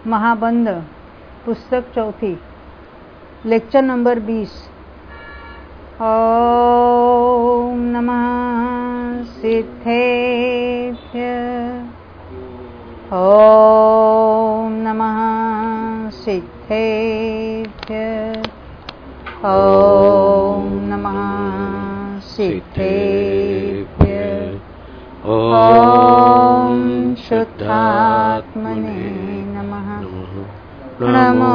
महाबंध पुस्तक चौथी lecture number 20। ओम नमः सिद्धेभ्य। ओम नमः सिद्धेभ्य। ओम नमः सिद्धेभ्य। ओम शुद्धात्मने नमः। नमो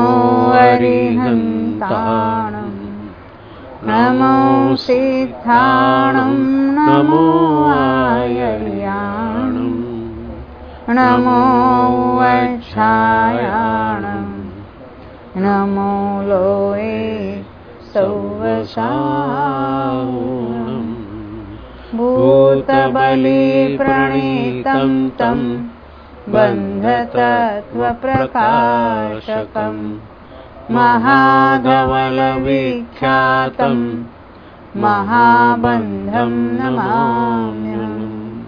अरिहन्ताणं नमो सिद्धाणं नमो आयर्याणं नमो वक्षायाणं नमो लोये सौवसावनं भूतबली प्रणीतं तं बन्धतत्त्वप्रकाशकं महाधवलविख्यातं महाबन्धं नमाम्यहम्।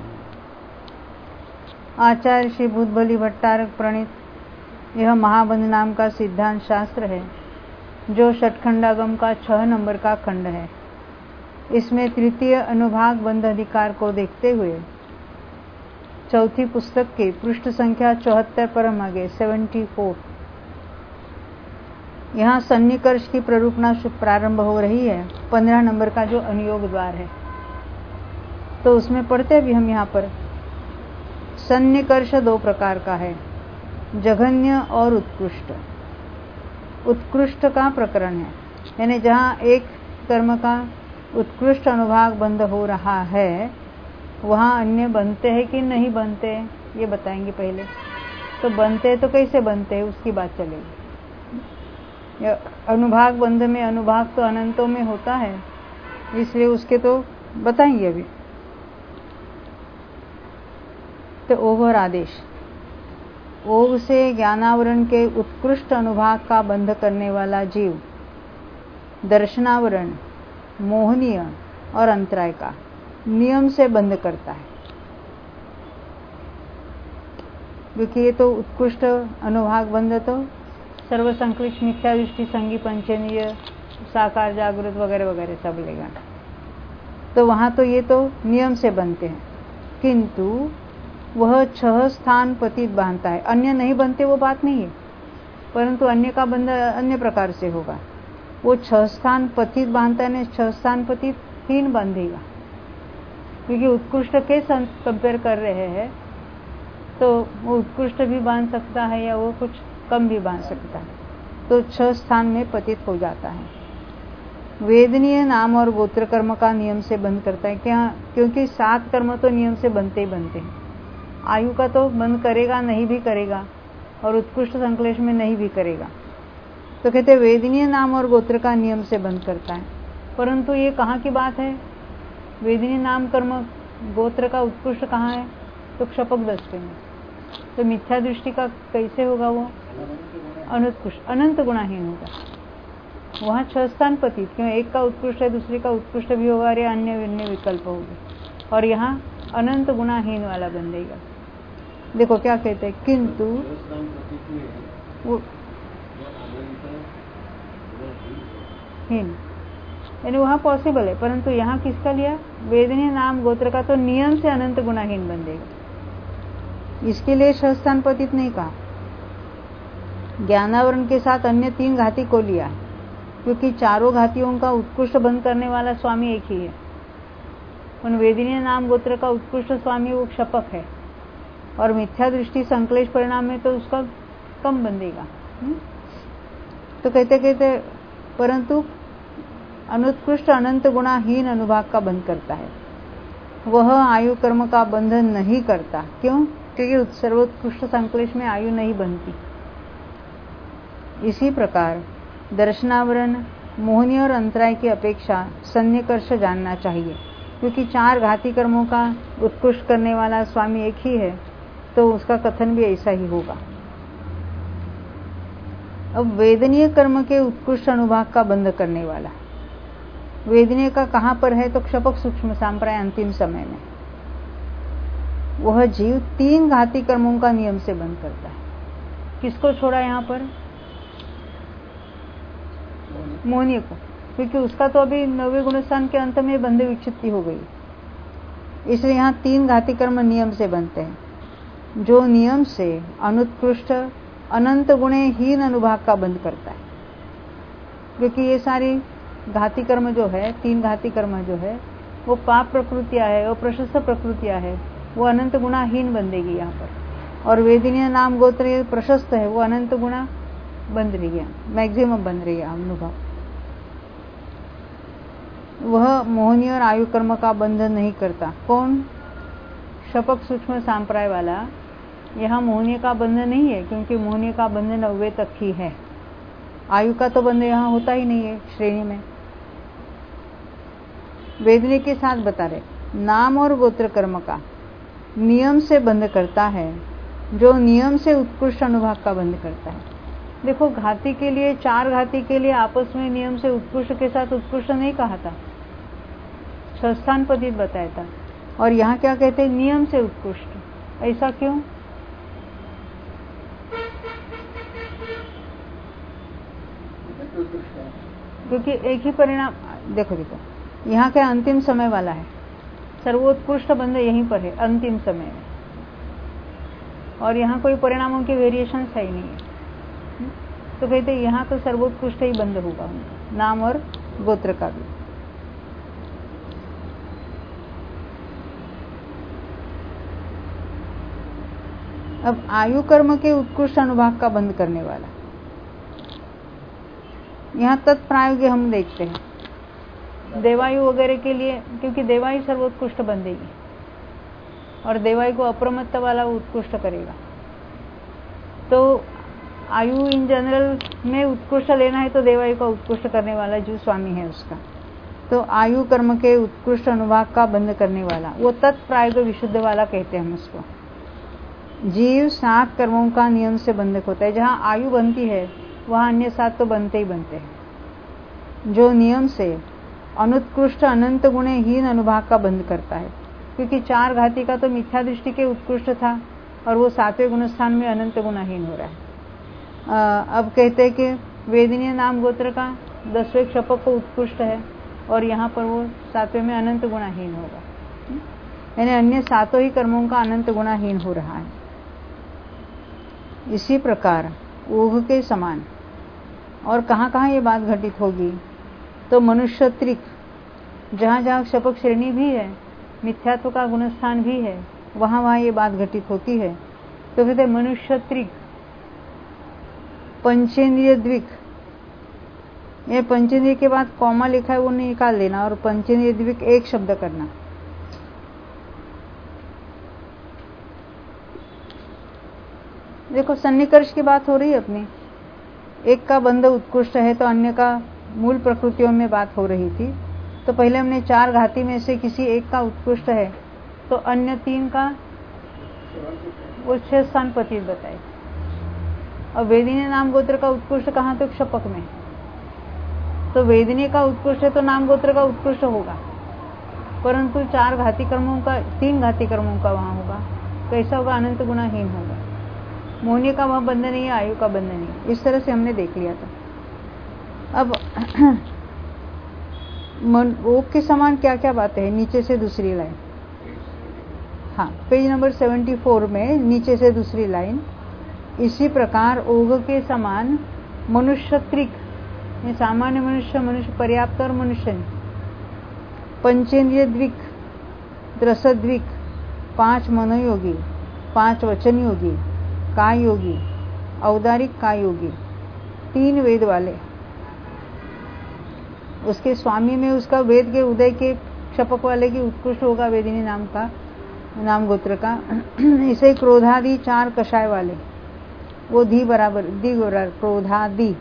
आचार्य श्री भूतबली भट्टारक प्रणीत यह महाबंध नाम का सिद्धांत शास्त्र है, जो षटखंडागम का 6 नंबर का खंड है। इसमें तृतीय अनुभाग बंध अधिकार को देखते हुए चौथी पुस्तक के पृष्ठ संख्या 74 पर हम आगे 74 यहाँ सन्निकर्ष की प्ररूपणा प्रारंभ हो रही है। 15 नंबर का जो अनुयोग द्वार है, तो उसमें पढ़ते भी हम यहाँ पर सन्निकर्ष 2 प्रकार का है, जघन्य और उत्कृष्ट। उत्कृष्ट का प्रकरण है, यानी जहाँ एक कर्म का उत्कृष्ट अनुभाग बंध हो रहा है, वहाँ अन्य बनते हैं कि नहीं बनते, ये बताएंगे पहले। तो बनते तो कैसे बनते हैं उसकी बात चलेगी। अनुभाग बंध में अनुभाग तो अनंतों में होता है, इसलिए उसके तो बताएंगे अभी। तो ओघ और आदेश, ओघ से ज्ञानावरण के उत्कृष्ट अनुभाग का बंध करने वाला जीव दर्शनावरण, मोहनीय और अंतराय का नियम से बंध करता है, क्योंकि ये तो उत्कृष्ट अनुभाग बंध तो सर्वसंक्लिष्ट मिथ्या दृष्टि संगी पंचेंद्रिय साकार जागृत वगैरह वगैरह सब लेगा। तो वहां तो ये तो नियम से बनते हैं, किंतु वह 6 स्थान पतित बांधता है। अन्य नहीं बनते वो बात नहीं है, परंतु अन्य का बंध अन्य प्रकार से होगा। वो 6 स्थान पतित बांधता है, 6 स्थान पतित 3 बांधेगा, क्योंकि उत्कृष्ट के कंपेयर कर रहे हैं, तो वो उत्कृष्ट भी बांध सकता है या वो कुछ कम भी बांध सकता है। तो 6 स्थान में पतित हो जाता है। वेदनीय नाम और गोत्र कर्म का नियम से बंद करता है, क्या? क्योंकि 7 कर्म तो नियम से बनते ही बनते हैं। आयु का तो बंद करेगा नहीं भी करेगा, और उत्कृष्ट संश्लेष में नहीं भी करेगा। तो कहते वेदनीय नाम और गोत्र का नियम से बंद करता है। परंतु ये कहाँ की बात है? वेदनीय नाम कर्म गोत्र का उत्कृष्ट कहाँ है? तो क्षपक दस्ते में। तो मिथ्या दृष्टि का कैसे होगा? वो अनुत्कृष्ट अनंत गुणाहीन होगा। वहाँ 6 स्थान पतित, क्यों? एक का उत्कृष्ट है, दूसरे का उत्कृष्ट भी होगा, अरे अन्य अन्य विकल्प होंगे, और यहाँ अनंत गुणाहीन वाला बन देगा। देखो क्या कहते हैं, किंतु वो हीन, यानी वहाँ पॉसिबल है, परंतु यहाँ किसका लिया? वेदनीय नाम गोत्र का तो नियम से अनंत गुणाहीन बन देगा, इसके लिए 6 स्थान पतित नहीं कहा। ज्ञानावरण के साथ अन्य 3 घाती को लिया, क्योंकि चारों घातियों का उत्कृष्ट बंद करने वाला स्वामी एक ही है। उन वेदनीय नाम गोत्र का उत्कृष्ट स्वामी वो क्षपक है, और मिथ्या दृष्टि संश्लेष परिणाम में तो उसका कम बंधेगा। तो कहते परंतु अनुत्कृष्ट अनंत गुणाहीन अनुभाग का बंध करता है। वह आयु कर्म का बंधन नहीं करता, क्यों? क्योंकि सर्वोत्कृष्ट संश्लेष में आयु नहीं बनती। इसी प्रकार दर्शनावरण, मोहनी और अंतराय की अपेक्षा सन्निकर्ष जानना चाहिए, क्योंकि 4 घाती कर्मों का उत्कृष्ट करने वाला स्वामी एक ही है, तो उसका कथन भी ऐसा ही होगा। अब वेदनीय कर्म के उत्कृष्ट अनुभाग का बंध करने वाला वेदनीय का कहाँ पर है? तो क्षपक सूक्ष्म सांप्राय अंतिम समय में। वह जीव 3 घाती कर्मों का नियम से बंध करता है। किसको छोड़ा यहाँ पर? मोहनीय को, क्योंकि उसका तो अभी 9वें गुणस्थान के अंत में बंधे विक्षिप्ति हो गई, इसलिए यहाँ 3 घाती कर्म नियम से बनते हैं, जो नियम से अनुत्कृष्ट अनंत गुणे हीन अनुभाग का बंध करता है। क्योंकि ये सारी घाती कर्म जो है, 3 घाती कर्म जो है, वो पाप प्रकृतियां है और प्रशस्त प्रकृतियां है, वो अनंत गुणाहीन बन देगी यहाँ पर। और वेदिनीय नाम गोत्र प्रशस्त है, वो अनंत गुणा बन रही है, मैक्सिमम बन रही है अनुभव। वह मोहनीय और आयु कर्म का बंधन नहीं करता। कौन? शपक सूक्ष्म सांप्राय वाला। यहाँ मोहनीय का बंधन नहीं है, क्योंकि मोहनीय का बंधन 9वें तक ही है, आयु का तो बंधन यहाँ होता ही नहीं है श्रेणी में। वेदनी के साथ बता रहे, नाम और गोत्र कर्म का नियम से बंध करता है, जो नियम से उत्कृष्ट अनुभाग का बंध करता है। देखो, घाती के लिए, 4 घाती के लिए आपस में नियम से उत्कृष्ट के साथ उत्कृष्ट नहीं कहा था, संस्थान पतित बताया था। और यहाँ क्या कहते हैं? नियम से उत्कृष्ट। ऐसा क्यों? क्योंकि एक ही परिणाम, देखो यहाँ क्या अंतिम समय वाला है, सर्वोत्कृष्ट बंध यहीं पर है अंतिम समय में, और यहाँ कोई परिणामों की वेरिएशन है ही नहीं है। तो कहते यहाँ तो सर्वोत्कृष्ट ही बंध होगा, नाम और गोत्र का भी। अब आयु कर्म के उत्कृष्ट अनुभाग का बंध करने वाला, यहाँ तत्प्रायोग्य हम देखते हैं देवायु वगैरह के लिए, क्योंकि देवायु सर्वोत्कृष्ट बंधेगी और देवायु को अप्रमत्त वाला उत्कृष्ट करेगा। तो आयु इन जनरल में उत्कृष्ट लेना है तो देवायु का उत्कृष्ट करने वाला जो स्वामी है उसका, तो आयु कर्म के उत्कृष्ट अनुभाग का बंध करने वाला, वो तत्प्रायोग्य विशुद्ध वाला कहते हैं हम उसको। जीव 7 कर्मों का नियम से बंधक होता है। जहाँ आयु बनती है वहाँ अन्य 7 तो बनते ही बनते हैं, जो नियम से अनुत्कृष्ट अनंत गुणे हीन अनुभाग का बंध करता है। क्योंकि 4 घाती का तो मिथ्या दृष्टि के उत्कृष्ट था और वो 7वें गुणस्थान में अनंत गुणाहीन हो रहा है। अब कहते हैं कि वेदिनीय नाम गोत्र का 10वें क्षपक को उत्कृष्ट है और यहाँ पर वो 7वें में अनंत गुणाहीन होगा, यानी अन्य 7 ही कर्मों का अनंत गुणाहीन हो रहा है। इसी प्रकार ऊघ के समान और कहाँ ये बात घटित होगी? तो मनुष्य त्रिक, जहाँ जहाँ क्षपक श्रेणी भी है, मिथ्यात्व का गुणस्थान भी है, वहाँ ये बात घटित होती है। तो कहते मनुष्य त्रिक, पंचेंद्रिय द्विक, ये पंचेंद्रिय के बाद कॉमा लिखा है वो नहीं निकाल लेना, और पंचेंद्रिय द्विक एक शब्द करना। देखो, सन्निकर्ष की बात हो रही है अपनी, एक का बंध उत्कृष्ट है तो अन्य का मूल प्रकृतियों में बात हो रही थी। तो पहले हमने 4 घाती में से किसी एक का उत्कृष्ट है तो अन्य 3 का वो 6 स्थान पतित बताए। और वेदिनी नाम गोत्र का उत्कृष्ट कहाँ? तो क्षपक में। तो वेदिनी का उत्कृष्ट है तो नाम गोत्र का उत्कृष्ट होगा, परंतु 4 घाती कर्मों का, 3 घाती कर्मों का वहां होगा। कैसा होगा? अनंत गुणाहीन होगा। मोहनीय का वह बंधन नहीं है, आयु का बंधन नहीं। इस तरह से हमने देख लिया था। अब ओक के समान क्या क्या बातें हैं? नीचे से दूसरी लाइन, हाँ, पेज नंबर 74 में नीचे से दूसरी लाइन। इसी प्रकार ओघ के समान मनुष्य त्रिक, ये सामान्य मनुष्य, मनुष्य पर्याप्त और मनुष्य, पंचेंद्रिय द्विक, रसद्विक, 5 मनोयोगी, 5 वचन योगी, काय योगी, औदारिक काय योगी, 3 वेद वाले, उसके स्वामी में उसका वेद के उदय के क्षपक वाले की उत्कृष्ट होगा वेदिनी नाम का, नाम गोत्र का। इसे क्रोधादि 4 कषाय वाले, वो दी बराबर क्रोधादि,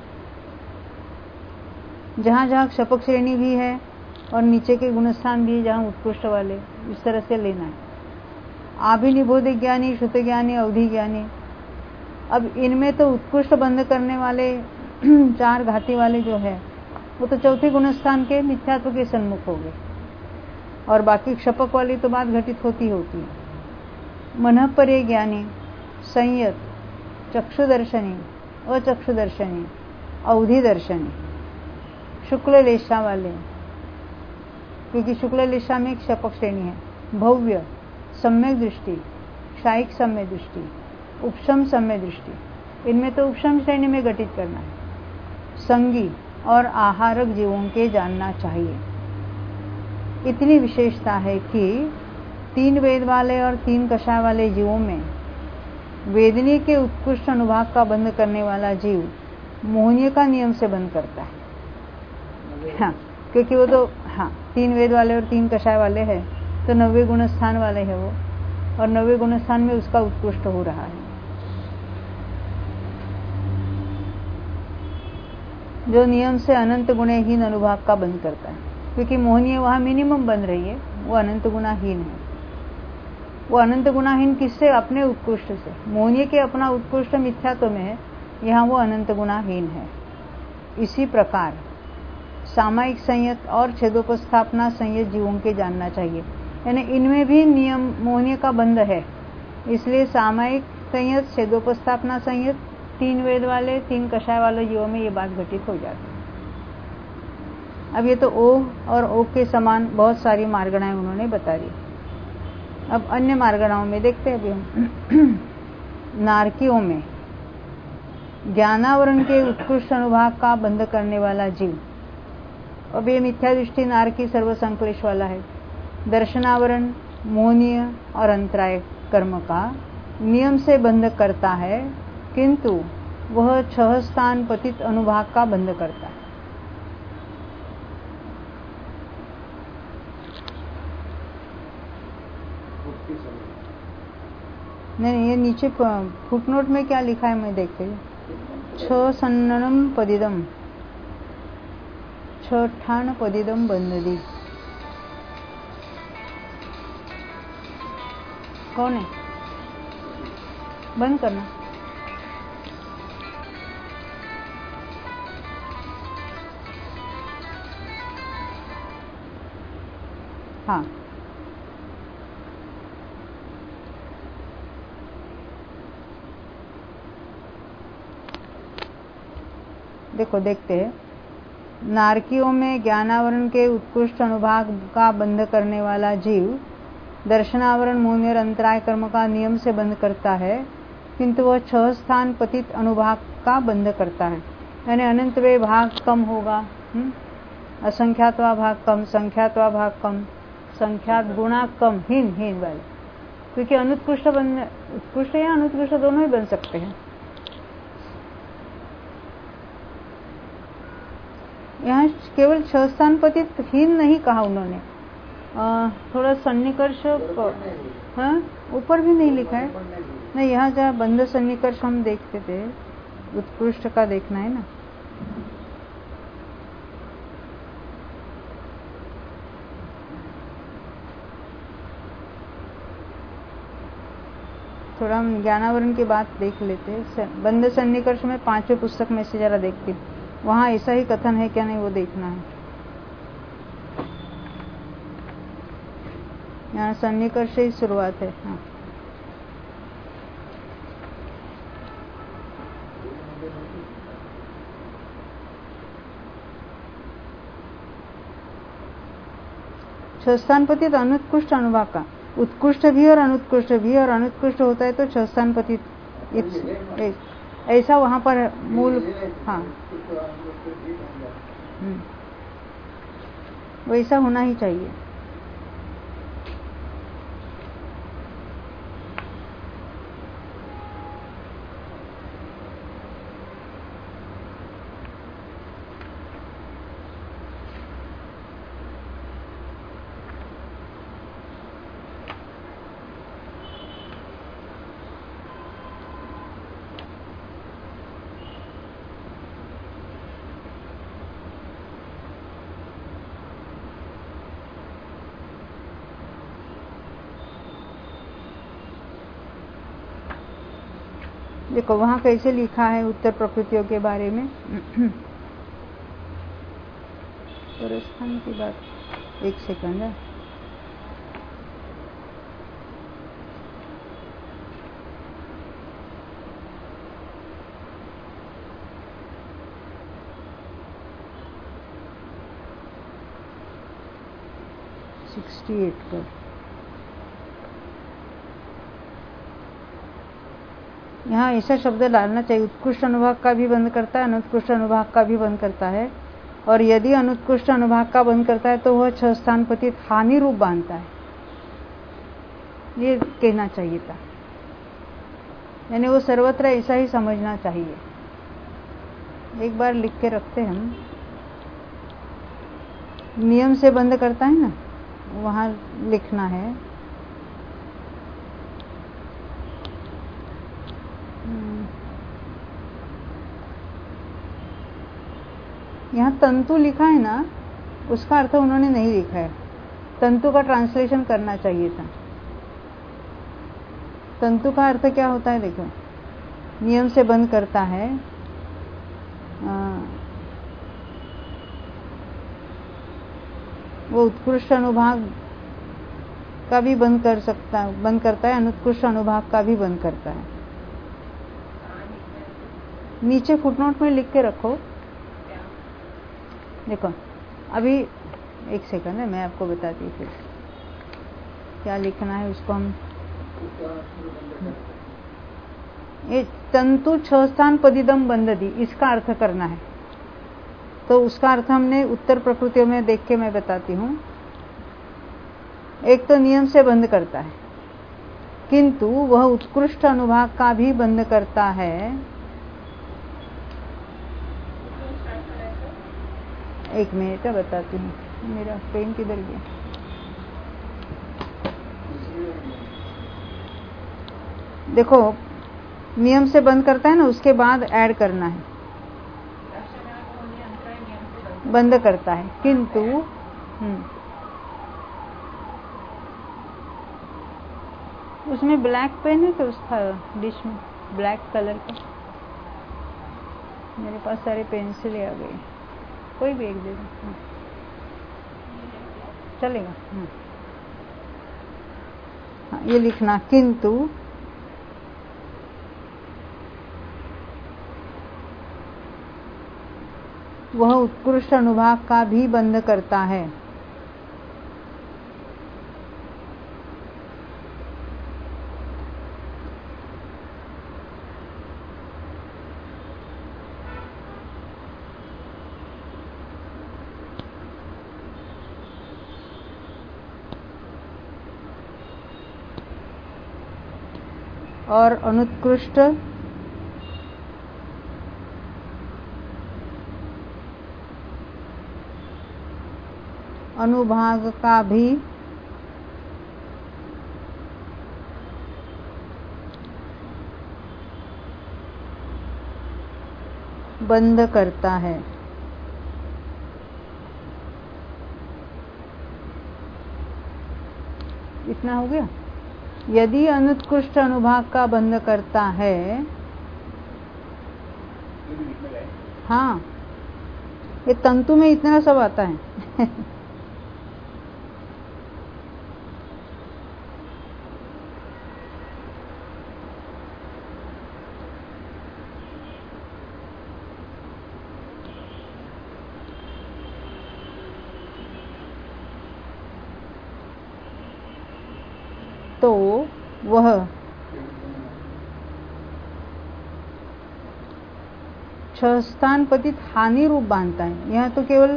जहाँ जहाँ क्षपक श्रेणी भी है और नीचे के गुणस्थान भी जहाँ उत्कृष्ट वाले, इस तरह से लेना है। आभिनिबोध ज्ञानी, श्रुत ज्ञानी, अवधि ज्ञानी। अब इनमें तो उत्कृष्ट बंध करने वाले 4 घाती वाले जो है वो तो 4थे गुणस्थान के मिथ्यात्व के सन्मुख हो गए, और बाकी क्षपक वाली तो बात घटित होती है। मनःपर्य ज्ञानी, संयत, चक्षुदर्शनी, अचक्षुदर्शनी, अवधि दर्शनी, शुक्ल लेशा वाले, क्योंकि शुक्ल लेशा में एक शपक श्रेणी है, भव्य, सम्यक दृष्टि, क्षायिक सम्यक दृष्टि, उपशम सम्यक दृष्टि, इनमें तो उपशम श्रेणी में घटित करना है। संगी और आहारक जीवों के जानना चाहिए। इतनी विशेषता है कि 3 वेद वाले और 3 कषाय वाले जीवों में वेदनी के उत्कृष्ट अनुभाग का बंध करने वाला जीव मोहनीय का नियम से बंध करता है। हाँ, क्योंकि वो तो 3 वेद वाले और 3 कषाय वाले हैं, तो 90 गुण स्थान वाले हैं वो, और 90 गुण स्थान में उसका उत्कृष्ट हो रहा है। जो नियम से अनंत गुणहीन अनुभाग का बंध करता है, क्योंकि मोहनीय वहां मिनिमम बन रही है, वो अनंत गुणाहीन है। वो अनंत गुणाहीन किससे? अपने उत्कृष्ट से। मोहनीय के अपना उत्कृष्ट मिथ्यात्व में है, यहाँ वो अनंत गुणाहीन है। इसी प्रकार सामायिक संयत और छेदोपस्थापना संयत जीवों के जानना चाहिए, यानी इनमें भी नियम मोहनीय का बंध है। इसलिए सामायिक संयत, छेदोपस्थापना संयत, 3 वेद वाले 3 कषाय वाले जीवों में ये बात घटित हो जाती है। अब ये तो ओ और ओ के समान बहुत सारी मार्गणाएं उन्होंने बता दी। अब अन्य मार्गणाओं में देखते हैं अभी हम। नारकियों में ज्ञानावरण के उत्कृष्ट अनुभाग का बंध करने वाला जीव, अब ये मिथ्या दृष्टि नारकी सर्वसंक्लेश वाला है। दर्शनावरण, मोहनीय और अंतराय कर्म का नियम से बंध करता है, किंतु वह 6 स्थान पतित अनुभाग का बंध करता है। नहीं, ये नीचे फुटनोट में क्या लिखा है मैं देखते हूँ। 6 सन्ननम पदिदम, 6 ठान पदिदम बंददी। कौन है? बंद करना। हाँ, देखो देखते हैं। नारकियों में ज्ञानावरण के उत्कृष्ट अनुभाग का बंध करने वाला जीव दर्शनावरण, मोहनीय और अंतराय कर्म का नियम से बंध करता है, किंतु वह 6 स्थान पतित अनुभाग का बंध करता है। यानी अनंत वे भाग कम होगा, असंख्यात्वा भाग कम, संख्यात्वा भाग कम, संख्यात गुणा कम, हीन वाले, क्योंकि अनुत्कृष्ट उत्कृष्ट या अनुत्कृष्ट दोनों ही बन सकते हैं। यहाँ केवल 6 स्थान पतित हीन नहीं कहा उन्होंने, थोड़ा सन्निकर्ष, ऊपर भी नहीं लिखा है। नहीं, यहाँ जहाँ बंध सन्निकर्ष हम देखते थे, उत्कृष्ट का देखना है ना। थोड़ा हम ज्ञानावरण की बात देख लेते हैं। बंध सन्निकर्ष में 5वें पुस्तक में से जरा देखती, वहां ऐसा ही कथन है क्या नहीं वो देखना है। यहाँ सन्निकर्ष ही शुरुआत है। हाँ, स्थानपतित अनुत्कृष्ट अनुभाग का, उत्कृष्ट भी और अनुत्कृष्ट भी, और अनुत्कृष्ट होता है तो 6 स्थानपतित, ऐसा वहां पर मूल। हाँ, वैसा होना ही चाहिए। देखो वहां कैसे लिखा है उत्तर प्रकृतियों के बारे में। स्थान की बात, एक सेकंड है। 68 पर यहाँ ऐसा शब्द डालना चाहिए, उत्कृष्ट अनुभाग का भी बंद करता है, अनुत्कृष्ट अनुभाग का भी बंद करता है। और यदि अनुत्कृष्ट अनुभाग का बंद करता है तो वह 6 स्थान पतित हानि रूप बांधता है, ये कहना चाहिए था। यानी वो सर्वत्र ऐसा ही समझना चाहिए। एक बार लिख के रखते हम, नियम से बंद करता है ना, वहां लिखना है। यहाँ तंतु लिखा है ना, उसका अर्थ उन्होंने नहीं लिखा है। तंतु का ट्रांसलेशन करना चाहिए था। तंतु का अर्थ क्या होता है देखो, नियम से बंद करता है, वो उत्कृष्ट अनुभाग का भी बंद करता है, अनुत्कृष्ट अनुभाग का भी बंद करता है। नीचे फुटनोट में लिख के रखो। देखो अभी एक सेकंड है, मैं आपको बताती हूँ फिर क्या लिखना है उसको। हम ये तंतु 6 स्थान पदिदम बंददी, इसका अर्थ करना है। तो उसका अर्थ हमने उत्तर प्रकृतियों में देख के मैं बताती हूँ। एक तो नियम से बंद करता है, किंतु वह उत्कृष्ट अनुभाग का भी बंद करता है। एक मिनट बताती हूँ, मेरा पेन किधर गया। देखो नियम से बंद करता है ना, उसके बाद ऐड करना है, बंद करता है, किंतु उसमें ब्लैक पेन है कि उसका डिश में ब्लैक कलर का, मेरे पास सारे पेंसिल आ गए, कोई भी एक दे दो चलेगा। हाँ, ये लिखना, किंतु वह उत्कृष्ट अनुभाग का भी बंद करता है। और अनुत्कृष्ट अनुभाग का भी बंद करता है। इतना हो गया। यदि अनुत्कृष्ट अनुभाग का बंद करता है, हाँ ये तंतु में इतना सब आता है तो वह छह स्थान पतित हानि रूप बांधता है। यहाँ तो केवल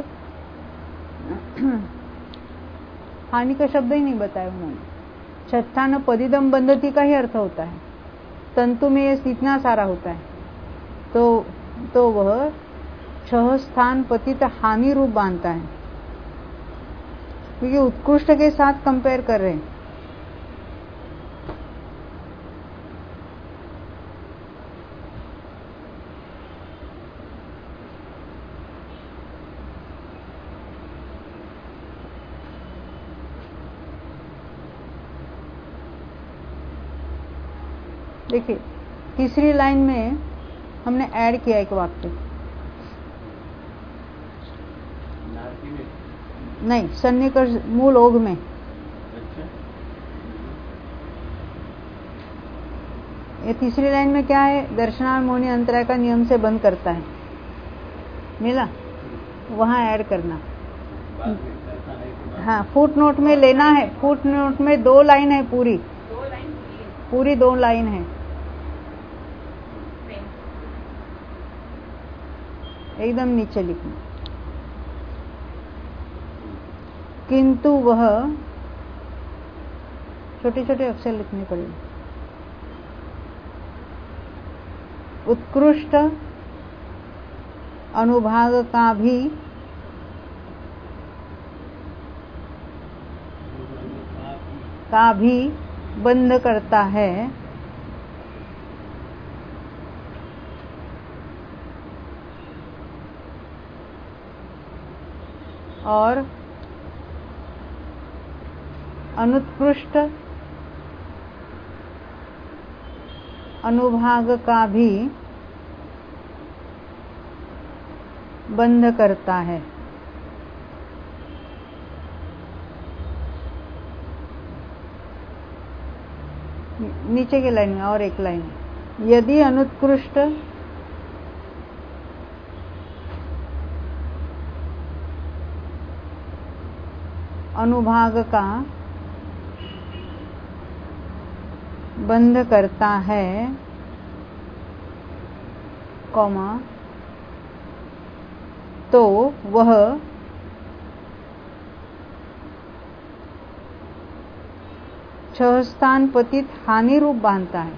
हानि का शब्द ही नहीं बताया उन्होंने, छठान पदिदम बंधती का ही अर्थ होता है। तंतु में ये इतना सारा होता है, तो वह 6 स्थान पतित हानि रूप बांधता है, क्योंकि उत्कृष्ट के साथ कंपेयर कर रहे हैं। देखिए तीसरी लाइन में हमने ऐड किया एक वाक्य, नहीं सन्निकर्ष मूल ओघ में। ये तीसरी लाइन में क्या है, दर्शनार्थ मौनी अंतराय का नियम से बंद करता है, मिला, वहां ऐड करना। हाँ, फुट नोट में लेना है। फुट नोट में 2 लाइन है, पूरी 2 लाइन है, एकदम नीचे लिखना। किंतु वह, छोटे छोटे अक्षर लिखने पड़ेंगे। उत्कृष्ट अनुभाग का भी बंध करता है, और अनुत्कृष्ट अनुभाग का भी बंध करता है। नीचे के लाइन में और एक लाइन, यदि अनुत्कृष्ट अनुभाग का बंध करता है, कॉमा, तो वह छह स्थान पतित हानि रूप बांधता है।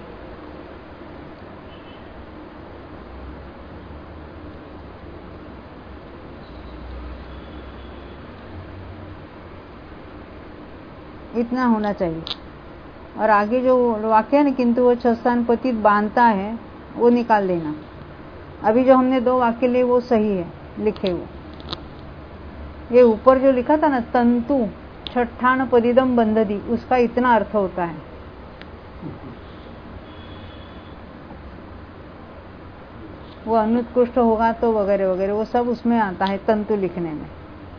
इतना होना चाहिए। और आगे जो वाक्य है ना, किंतु वो छह स्थान पतित बांधता है, वो निकाल देना। अभी जो हमने 2 वाक्य लिए वो सही है, लिखे वो। ये ऊपर जो लिखा था ना, तंतु छठान पदिदम बंधदी, उसका इतना अर्थ होता है। वो अनुत्कृष्ट होगा तो वगैरह वगैरह, वो सब उसमें आता है तंतु लिखने में।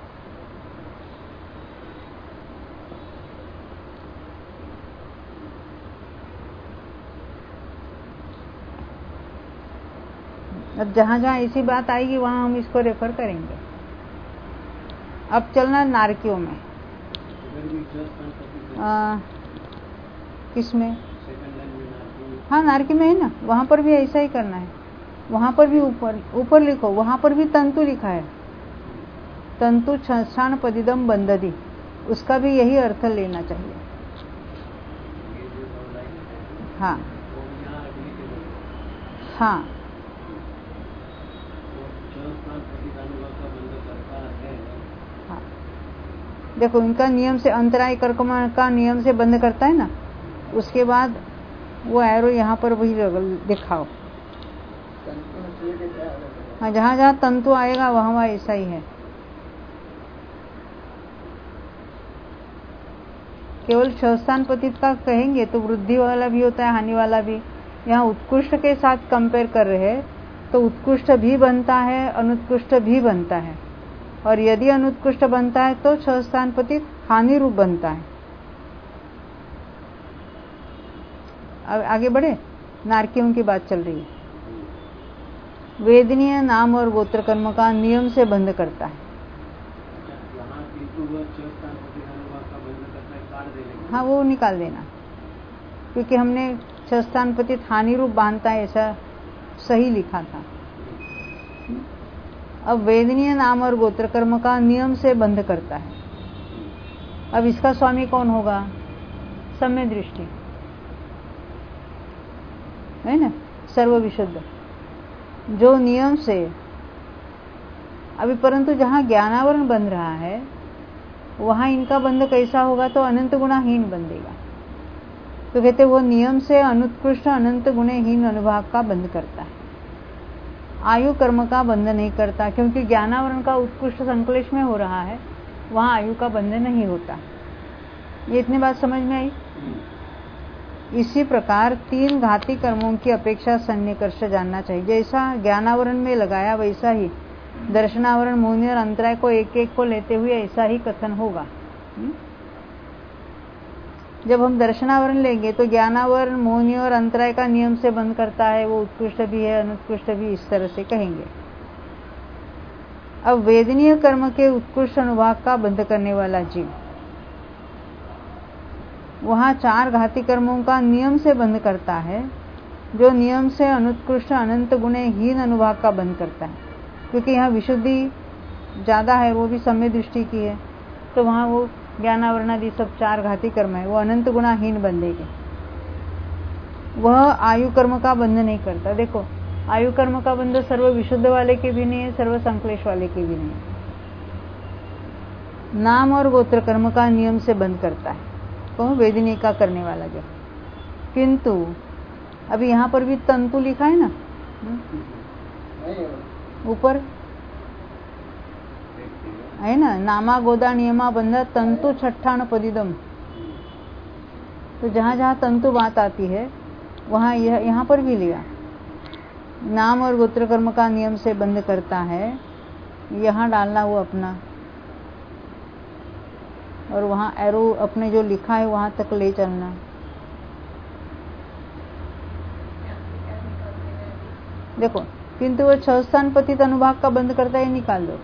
अब जहां जहां ऐसी बात आएगी वहां हम इसको रेफर करेंगे। अब चलना नारकियों में। किसमें? हाँ, नारकी में है ना, वहां पर भी ऐसा ही करना है। वहां पर भी ऊपर लिखो, वहां पर भी तंतु लिखा है, तंतु छठान पदिदम बंधदी, उसका भी यही अर्थ लेना चाहिए। हाँ हाँ, देखो इनका नियम से, अंतराय कर्कम का नियम से बंद करता है ना, उसके बाद वो एरो यहाँ पर वही दिखाओ। हाँ, जहाँ जहाँ तंतु आएगा वहाँ वहाँ ऐसा ही है। केवल छह स्थान पतित का कहेंगे तो वृद्धि वाला भी होता है, हानि वाला भी। यहाँ उत्कृष्ट के साथ कंपेयर कर रहे हैं तो उत्कृष्ट भी बनता है, अनुत्कृष्ट भी बनता है। और यदि अनुत्कृष्ट बनता है तो छह स्थान पतित हानि रूप बनता है। अब आगे बढ़े, नारकियों की बात चल रही है। वेदनीय नाम और गोत्र कर्म का नियम से बंध करता है। हाँ, वो निकाल देना, क्योंकि हमने छह स्थान पतित हानि रूप बांधता है ऐसा सही लिखा था। अब वेदनीय नाम और गोत्र कर्म का नियम से बंध करता है। अब इसका स्वामी कौन होगा? सम्य दृष्टि है ना, सर्वविशुद्ध, जो नियम से अभी, परंतु जहां ज्ञानावरण बंध रहा है वहां इनका बंध कैसा होगा? तो अनंत गुणाहीन बंधेगा। तो कहते वो नियम से अनुत्कृष्ट अनंत गुणहीन अनुभाग का बंध करता है। आयु कर्म का बंध नहीं करता, क्योंकि ज्ञानावरण का उत्कृष्ट संकलेश में हो रहा है, वहां आयु का बंध नहीं होता। ये इतनी बात समझ में आई? इसी प्रकार 3 घाती कर्मों की अपेक्षा सन्निकर्ष जानना चाहिए। जैसा ज्ञानावरण में लगाया वैसा ही दर्शनावरण, मोहिनी और अंतराय को एक एक को लेते हुए ऐसा ही कथन होगा। जब हम दर्शनावरण लेंगे तो ज्ञानावरण, मोहिनी और अंतराय का नियम से बंद करता है, वो उत्कृष्ट भी है, अनुत्कृष्ट भी, इस तरह से कहेंगे। अब वेदनीय कर्म के उत्कृष्ट अनुभाग का बंध करने वाला जीव वहां 4 घाती कर्मों का नियम से बंध करता है, जो नियम से अनुत्कृष्ट अनंत गुणे हीन अनुभाग का बंध करता है। क्योंकि यहाँ विशुद्धि ज्यादा है, वो भी सम्य दृष्टि की है, तो वहां वो ज्ञानावरणादि सब 4 घाती कर्म है, वो अनंत गुणाहीन बंधेगे। वह आयु कर्म का बंध नहीं करता। देखो, आयु कर्म का बंध सर्व विशुद्ध वाले के भी नहीं है, सर्व संक्लेश वाले के भी नहीं है। नाम और गोत्र कर्म का नियम से बंध करता है, तो वेदिनी का करने वाला जो। किंतु अभी यहाँ पर भी तंतु लिखा है ना, ऊपर है ना, नामा गोदा नियमा बंधा तंतु छठान पदिदम। तो जहां जहां तंतु बात आती है वहां यहाँ पर भी लिया, नाम और गोत्र कर्म का नियम से बंध करता है, यहाँ डालना वो अपना, और वहां एरो अपने जो लिखा है वहां तक ले चलना। देखो, किंतु वो 6 स्थान पतित अनुभाग का बंध करता है, निकाल दो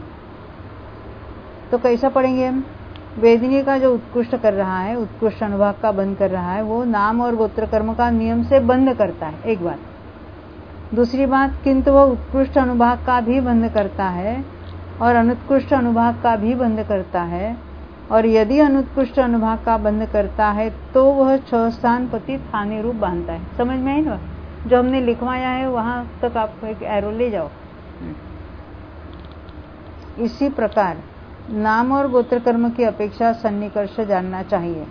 तो कैसा पढ़ेंगे हम? वेदिनी का जो उत्कृष्ट कर रहा है, उत्कृष्ट अनुभाग का बंध कर रहा है, वो नाम और गोत्र कर्म का नियम से बंध करता है, एक बात। दूसरी बात, किंतु वह उत्कृष्ट अनुभाग का भी बंध करता है और अनुत्कृष्ट अनुभाग का भी बंध करता है, और यदि अनुत्कृष्ट अनुभाग का बंध करता है तो वह 6 स्थान पतित हानि रूप बांधता है। समझ में आई ना? जो हमने लिखवाया है वहां तक आप एक एरो ले जाओ। इसी प्रकार नाम और गोत्र कर्म की अपेक्षा सन्निकर्ष जानना चाहिए।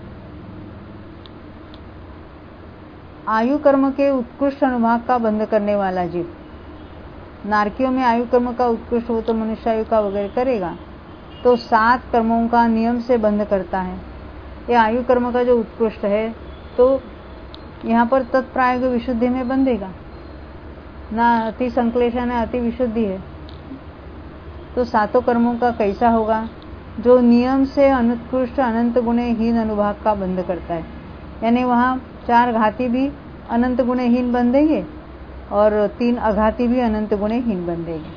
आयु कर्म के उत्कृष्ट अनुभाग का बंध करने वाला जीव, नारकियों में आयु कर्म का उत्कृष्ट हो तो मनुष्य आयु का वगैरह करेगा, तो 7 कर्मों का नियम से बंध करता है। ये आयु कर्म का जो उत्कृष्ट है, तो यहाँ पर तत्प्रायोग विशुद्धि में बंधेगा ना, अति संक्लेश है ना अति विशुद्धि है। तो 7 कर्मों का कैसा होगा? जो नियम से अनुत्कृष्ट अनंत गुणे हीन अनुभाग का बंध करता है, यानी वहाँ 4 घाती भी अनंत गुणे हीन बंधेंगे और 3 अघाती भी अनंत गुणे हीन बंधेंगे।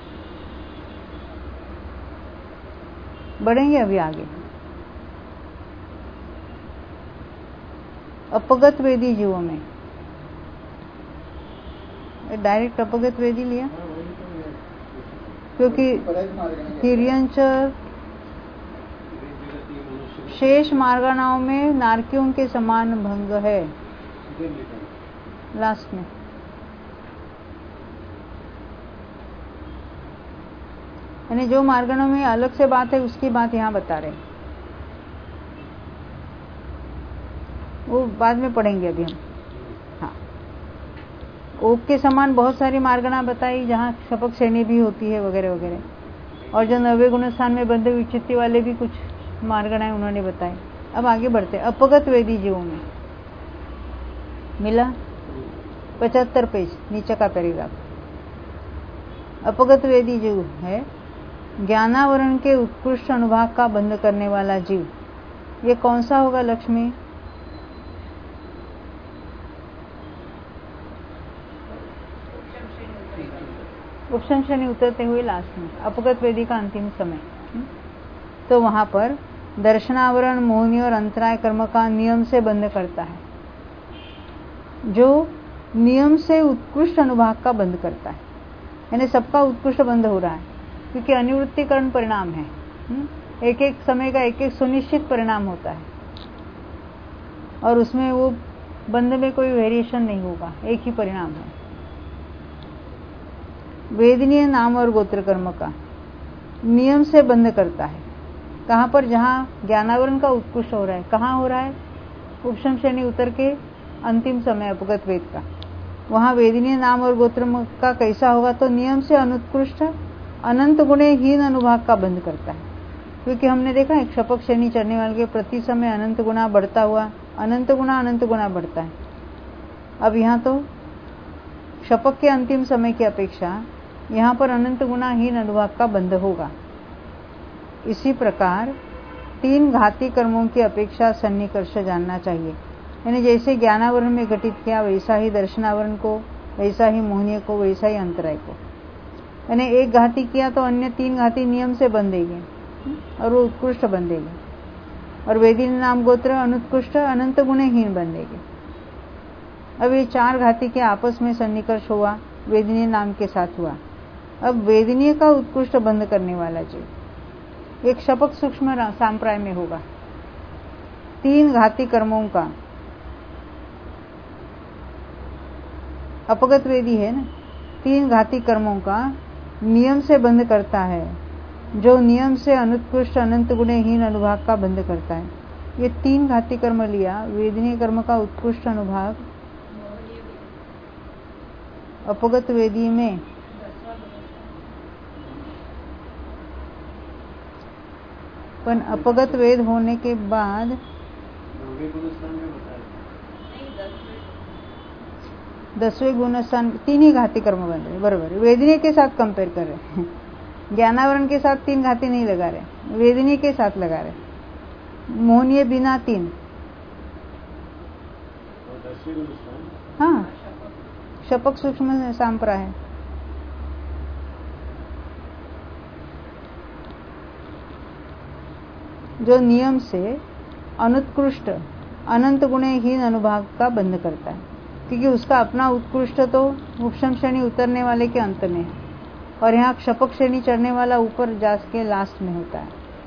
बढ़ेंगे अभी आगे। अपगत वेदी जीवों में, डायरेक्ट अपगत वेदी लिया क्योंकि हिरण्यच शेष मार्गणाओं में नारकियों के समान भंग है। लास्ट में यानी जो मार्गणों में अलग से बात है उसकी बात यहाँ बता रहे, वो बाद में पढ़ेंगे अभी हम। हाँ, ओक के समान बहुत सारी मार्गणा बताई जहाँ शपक श्रेणी भी होती है वगैरह वगैरह, और जो 90 गुण स्थान में बंधे विचित्ति वाले भी कुछ मार्गणाएं उन्होंने बताई। अब आगे बढ़ते। अपगत वेदी जीवों में मिला 75 पेज नीचे का पैराग्राफ। अपगत वेदी जीव है ज्ञानावरण के उत्कृष्ट अनुभाग का बंध करने वाला जीव। ये कौन सा होगा लक्ष्मी? उपशम श्रेणी उतरते हुए लास्ट में अपगत वेदी का अंतिम समय। तो वहां पर दर्शनावरण मोहनी और अंतराय कर्म का नियम से बंध करता है, जो नियम से उत्कृष्ट अनुभाग का बंध करता है, यानी सबका उत्कृष्ट बंध हो रहा है क्योंकि अनिवृत्तिकरण परिणाम है। एक एक समय का एक एक सुनिश्चित परिणाम होता है और उसमें वो बंध में कोई वेरिएशन नहीं होगा, एक ही परिणाम है। वेदनीय नाम और गोत्र कर्म का नियम से बंध करता है। कहाँ पर? जहाँ ज्ञानावरण का उत्कृष्ट हो रहा है। कहाँ हो रहा है? उपशम श्रेणी उतर के अंतिम समय अपगत वेद का, वहाँ वेदनीय नाम और गोत्र का कैसा होगा? तो नियम से अनुत्कृष्ट अनंत गुणे हीन अनुभाग का बंध करता है। क्योंकि हमने देखा है शपक श्रेणी चढ़ने वाले के प्रति समय अनंत गुना बढ़ता हुआ अनंत गुना बढ़ता है। अब यहाँ तो शपक के अंतिम समय की अपेक्षा यहाँ पर अनंत गुना हीन अनुभाग का बंध होगा। इसी प्रकार 3 घाती कर्मों की अपेक्षा सन्निकर्ष जानना चाहिए, यानी जैसे ज्ञानावरण में घटित किया वैसा ही दर्शनावरण को, वैसा ही मोहनीय को, वैसा ही अंतराय को। यानी एक घाती किया तो अन्य 3 घाती नियम से बंधेगी और वो उत्कृष्ट बंधेगी, और वेदिनी नाम गोत्र अनुत्कृष्ट अनंत गुणहीन बंधेगी। अब ये 4 घाती के आपस में सन्निकर्ष हुआ, वेदिनी नाम के साथ हुआ। अब वेदिनी का उत्कृष्ट बंध करने वाला जीव एक शपथ सूक्ष्म सांप्राय में होगा। 3 घाती कर्मों का अपगत वेदी है ना, 3 घाती कर्मों का नियम से बंध करता है, जो नियम से अनुत्कृष्ट अनंत गुणहीन अनुभाग का बंध करता है। ये 3 घाती कर्म लिया, वेदिनी कर्म का उत्कृष्ट अनुभाग अपगत वेदी में पर अपगत वेद होने के बाद 10वें गुणस्थान 3 ही घाती कर्म बन रहे, बराबर। वेदिनी के साथ कंपेयर कर रहे हैं, ज्ञानावरण के साथ 3 घाती नहीं लगा रहे, वेदिनी के साथ लगा रहे। मोहनीय बिना 3, हाँ, शपक सूक्ष्म सांप्रा है। जो नियम से अनुत्कृष्ट अनंत गुणहीन अनुभाग का बंध करता है, क्योंकि उसका अपना उत्कृष्ट तो उपशम श्रेणी उतरने वाले के अंत में है, और यहाँ क्षपक श्रेणी चढ़ने वाला ऊपर जा के लास्ट में होता है।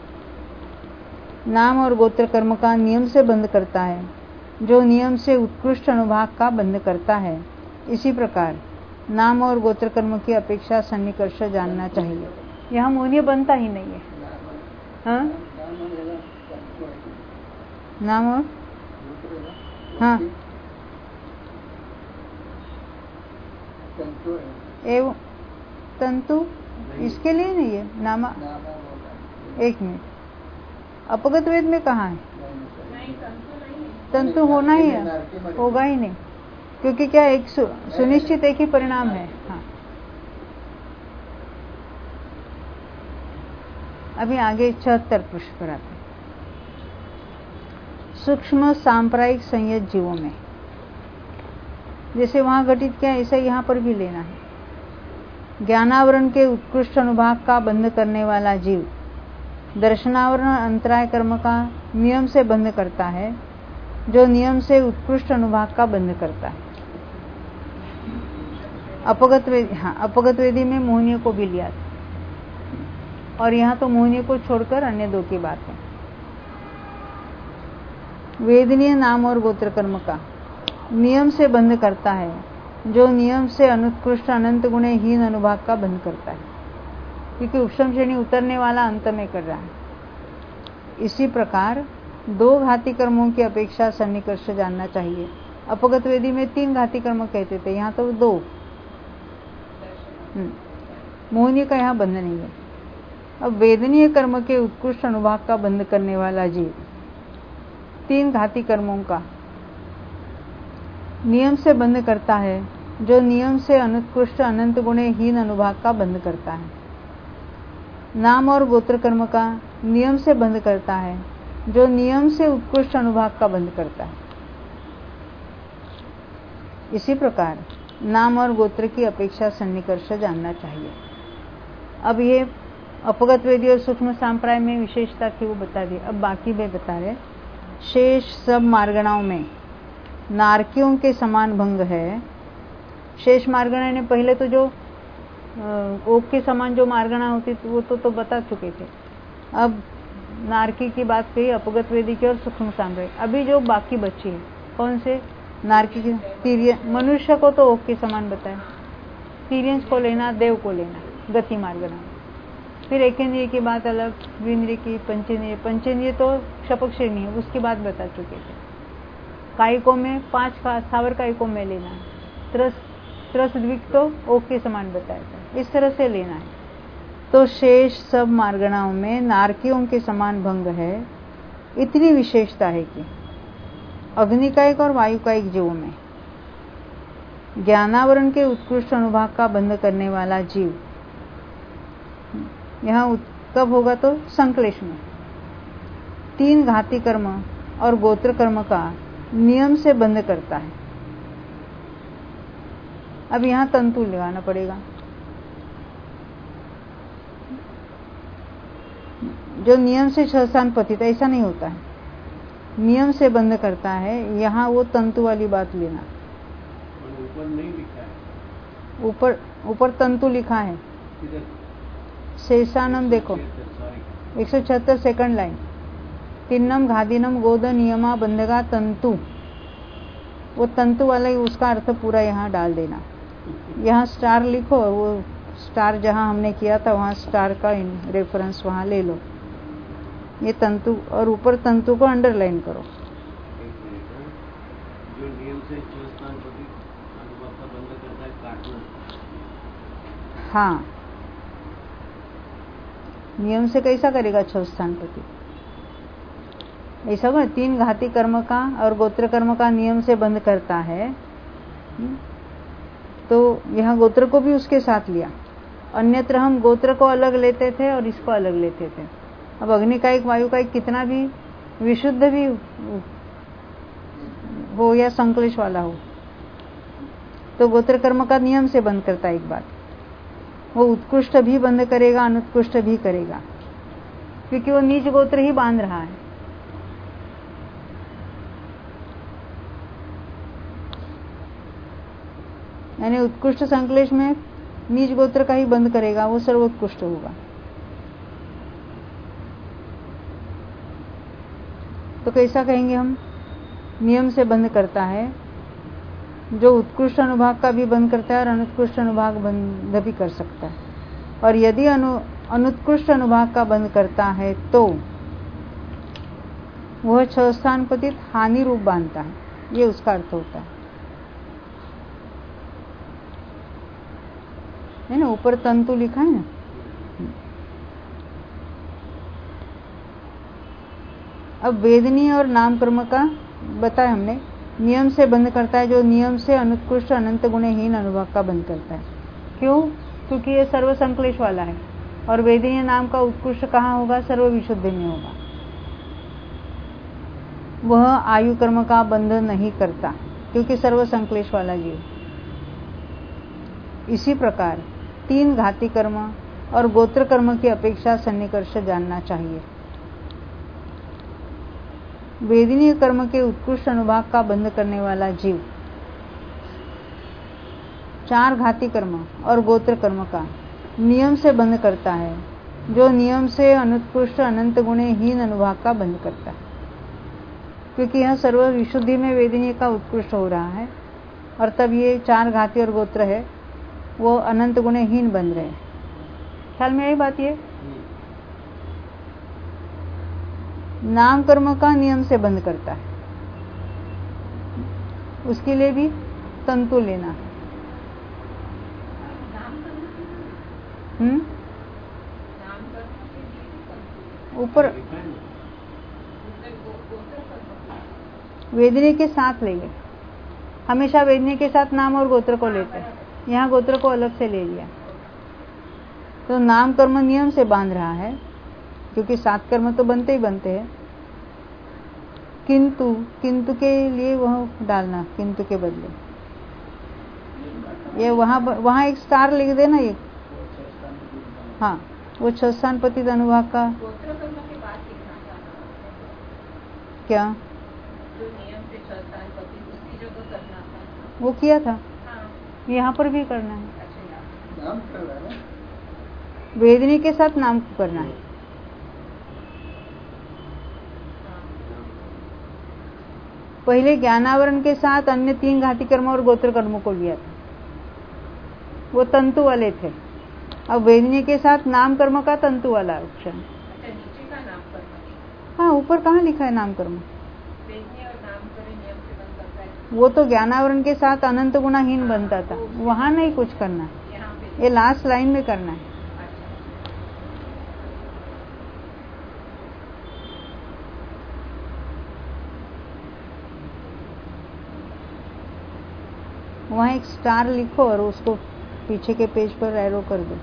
नाम और गोत्र कर्म का नियम से बंध करता है, जो नियम से उत्कृष्ट अनुभाग का बंध करता है। इसी प्रकार नाम और गोत्र कर्म की अपेक्षा सन्निकर्ष जानना चाहिए। यहाँ मोहनीय बनता ही नहीं है, हाँ? नाम और हाँ एवं तंतु इसके लिए नहीं है नामा। एक मिनट, अपगत वेद में कहाँ है? तंतु होना ही है, होगा ही नहीं, क्योंकि क्या एक सुनिश्चित एक ही परिणाम है। हाँ, अभी आगे 76 पृष्ठ पर आते हैं। सूक्ष्म सांप्रायिक संयत जीवों में जैसे वहां घटित किया, ऐसा यहाँ पर भी लेना है। ज्ञानावरण के उत्कृष्ट अनुभाग का बंध करने वाला जीव दर्शनावरण अंतराय कर्म का नियम से बंध करता है, जो नियम से उत्कृष्ट अनुभाग का बंध करता है। अपगत वेदी, हाँ, अपगत वेदी में मोहनीय को भी लिया था, और यहाँ तो मोहनीय को छोड़कर अन्य 2 की बात है। वेदनीय नाम और गोत्र कर्म का नियम से बंध करता है, जो नियम से अनुत्कृष्ट अनंत गुणहीन अनुभाग का बंध करता है, क्योंकि उपशम श्रेणी उतरने वाला अंत में कर रहा है। इसी प्रकार 2 घाती कर्मों की अपेक्षा सन्निकर्ष जानना चाहिए। अपगत वेदी में 3 घाती कर्म कहते थे, यहाँ तो 2। मोहनीय का यहाँ बंध नहीं है। अब वेदनीय कर्म के उत्कृष्ट अनुभाग का बंध करने वाला जीव 3 घाती कर्मों का नियम से बंध करता है, जो नियम से अनुत्कृष्ट अनंत गुणहीन अनुभाग का बंध करता है। नाम और गोत्र कर्म का नियम से बंध करता है, जो नियम से उत्कृष्ट अनुभाग का बंध करता है। इसी प्रकार नाम और गोत्र की अपेक्षा सन्निकर्ष जानना चाहिए। अब ये अपगत वेदी और सूक्ष्म सांप्राय में विशेषता थी, वो बता दी। अब बाकी वे बता रहे, शेष सब मार्गणाओं में नारकियों के समान भंग है। शेष मार्गणा ने पहले तो जो ओक के समान जो मार्गणा होती थी वो तो बता चुके थे। अब नारकी की बात कही, अपगत वेदी की और सूक्ष्म सांप्राय। अभी जो बाकी बची है, कौन से? नारकी की, तीर्य, मनुष्य को तो ओक के समान बताया, तीर्यंश को लेना, देव को लेना, गति मार्गणा। फिर एकेंद्रिय की बात अलग, द्विंद्रिय की, पंचेंद्रिय। पंचेंद्रिय तो क्षपक श्रेणी है, उसकी बात बता चुके थे। कायिकों में 5 का स्थावर कायिकों में लेना है। त्रस द्विक तो ओक के समान बताया था, इस तरह से लेना है। तो शेष सब मार्गणाओं में नारकियों के समान भंग है। इतनी विशेषता है कि अग्निकायिक और वायुकायिक जीवों में ज्ञानावरण के उत्कृष्ट अनुभाग का बंध करने वाला जीव यहाँ कब होगा? तो संक्लेश में 3 घाती कर्म और गोत्र कर्म का नियम से बंध करता है। अब यहाँ तंतु लगाना पड़ेगा। जो नियम से 6 स्थान पतित, ऐसा नहीं होता है, नियम से बंध करता है। यहाँ वो तंतु वाली बात लेना। ऊपर नहीं लिखा है, ऊपर तंतु लिखा है। शेषानम देखो 176 सेकंड लाइन, तिन्नम घादीनम गोद नियमा बंधगा तंतु, वो तंतु वाला ही उसका अर्थ पूरा यहाँ डाल देना। यहाँ स्टार लिखो और वो स्टार जहाँ हमने किया था वहाँ स्टार का रेफरेंस वहाँ ले लो, ये तंतु, और ऊपर तंतु को अंडरलाइन करो। जो नियम से 6 स्थान पतित अनुभव का बंध करता है काटना। हाँ, नियम से कैसा करेगा 6 स्थान पतित? ऐसा को 3 घाती कर्म का और गोत्र कर्म का नियम से बंद करता है। तो यहाँ गोत्र को भी उसके साथ लिया। अन्यत्र हम गोत्र को अलग लेते थे और इसको अलग लेते थे। अब अग्निकायिक वायुकायिक कितना भी विशुद्ध भी हो या संक्लेश वाला हो, तो गोत्र कर्म का नियम से बंद करता है। एक बात, वो उत्कृष्ट भी बंद करेगा, अनुत्कृष्ट भी करेगा, क्योंकि वो नीच गोत्र ही बांध रहा है। यानी उत्कृष्ट संक्लेश में नीच गोत्र का ही बंद करेगा, वो सर्वोत्कृष्ट होगा। तो कैसा कहेंगे हम? नियम से बंद करता है, जो उत्कृष्ट अनुभाग का भी बंद करता है और अनुत्कृष्ट अनुभाग बंद भी कर सकता है। और यदि अनुत्कृष्ट अनुभाग का बंद करता है तो वह 6 स्थान पतित हानि रूप बांधता है, ये उसका अर्थ होता है ना। ऊपर तंतु लिखा है ना। अब वेदनीय और नाम कर्म का बताया हमने, नियम से बंद करता है, जो नियम से अनुत्कृष्ट अनंत गुणहीन अनुभव का बंद करता है। क्यों? क्योंकि ये सर्व संक्लेश वाला है, और वेदनीय नाम का उत्कृष्ट कहाँ होगा? सर्व विशुद्धि में होगा। वह आयु कर्म का बंध नहीं करता, क्योंकि सर्व संक्लेश वाला जीव। इसी प्रकार 3 घाती कर्म और गोत्र कर्म की अपेक्षा सन्निकर्ष जानना चाहिए। वेदनीय कर्म के उत्कृष्ट अनुभाग का बंध करने वाला जीव 4 घाती कर्म और गोत्र कर्म का नियम से बंध करता है, जो नियम से अनुत्कृष्ट अनंत गुणहीन अनुभाग का बंध करता है। क्योंकि यह सर्व विशुद्धि में वेदनीय का उत्कृष्ट हो रहा है, और तब ये 4 घाती और गोत्र है वो अनंत गुणहीन बन रहे हैं। ख्याल में आई बात? ये नाम कर्म का नियम से बंद करता है, उसके लिए भी तंतु लेना। ऊपर वेदनीय के साथ लेंगे, हमेशा वेदनीय के साथ नाम और गोत्र को लेते हैं, यहाँ गोत्र को अलग से ले लिया। तो नाम कर्म नियम से बांध रहा है, क्योंकि 7 कर्म तो बनते ही बनते हैं। किंतु के लिए वह डालना, किंतु के बदले ये वहाँ एक स्टार लिख देना। ये हाँ, वो 6 स्थान पतित अनुभाग का क्या जो नियम से 6 स्थान पतित उसकी जगह करना था, वो किया था। हाँ। यहाँ पर भी करना है, नाम करना है, वेदनी के साथ नाम करना है। पहले ज्ञानावरण के साथ अन्य 3 घाती कर्म और गोत्र कर्मों को लिया था, वो तंतु वाले थे। अब वेदनी के साथ नाम कर्म का तंतु वाला ऑप्शन। अच्छा, नीचे का नाम कर्म। हाँ, ऊपर कहाँ लिखा है नाम कर्म? वेदनी और नाम कर्म नियम से बन करता है। वो तो ज्ञानावरण के साथ अनंत गुणाहीन बनता था, वहां नहीं कुछ करना है, यहाँ पे ये लास्ट लाइन में करना है। वहाँ एक स्टार लिखो और उसको पीछे के पेज पर एरो कर दो।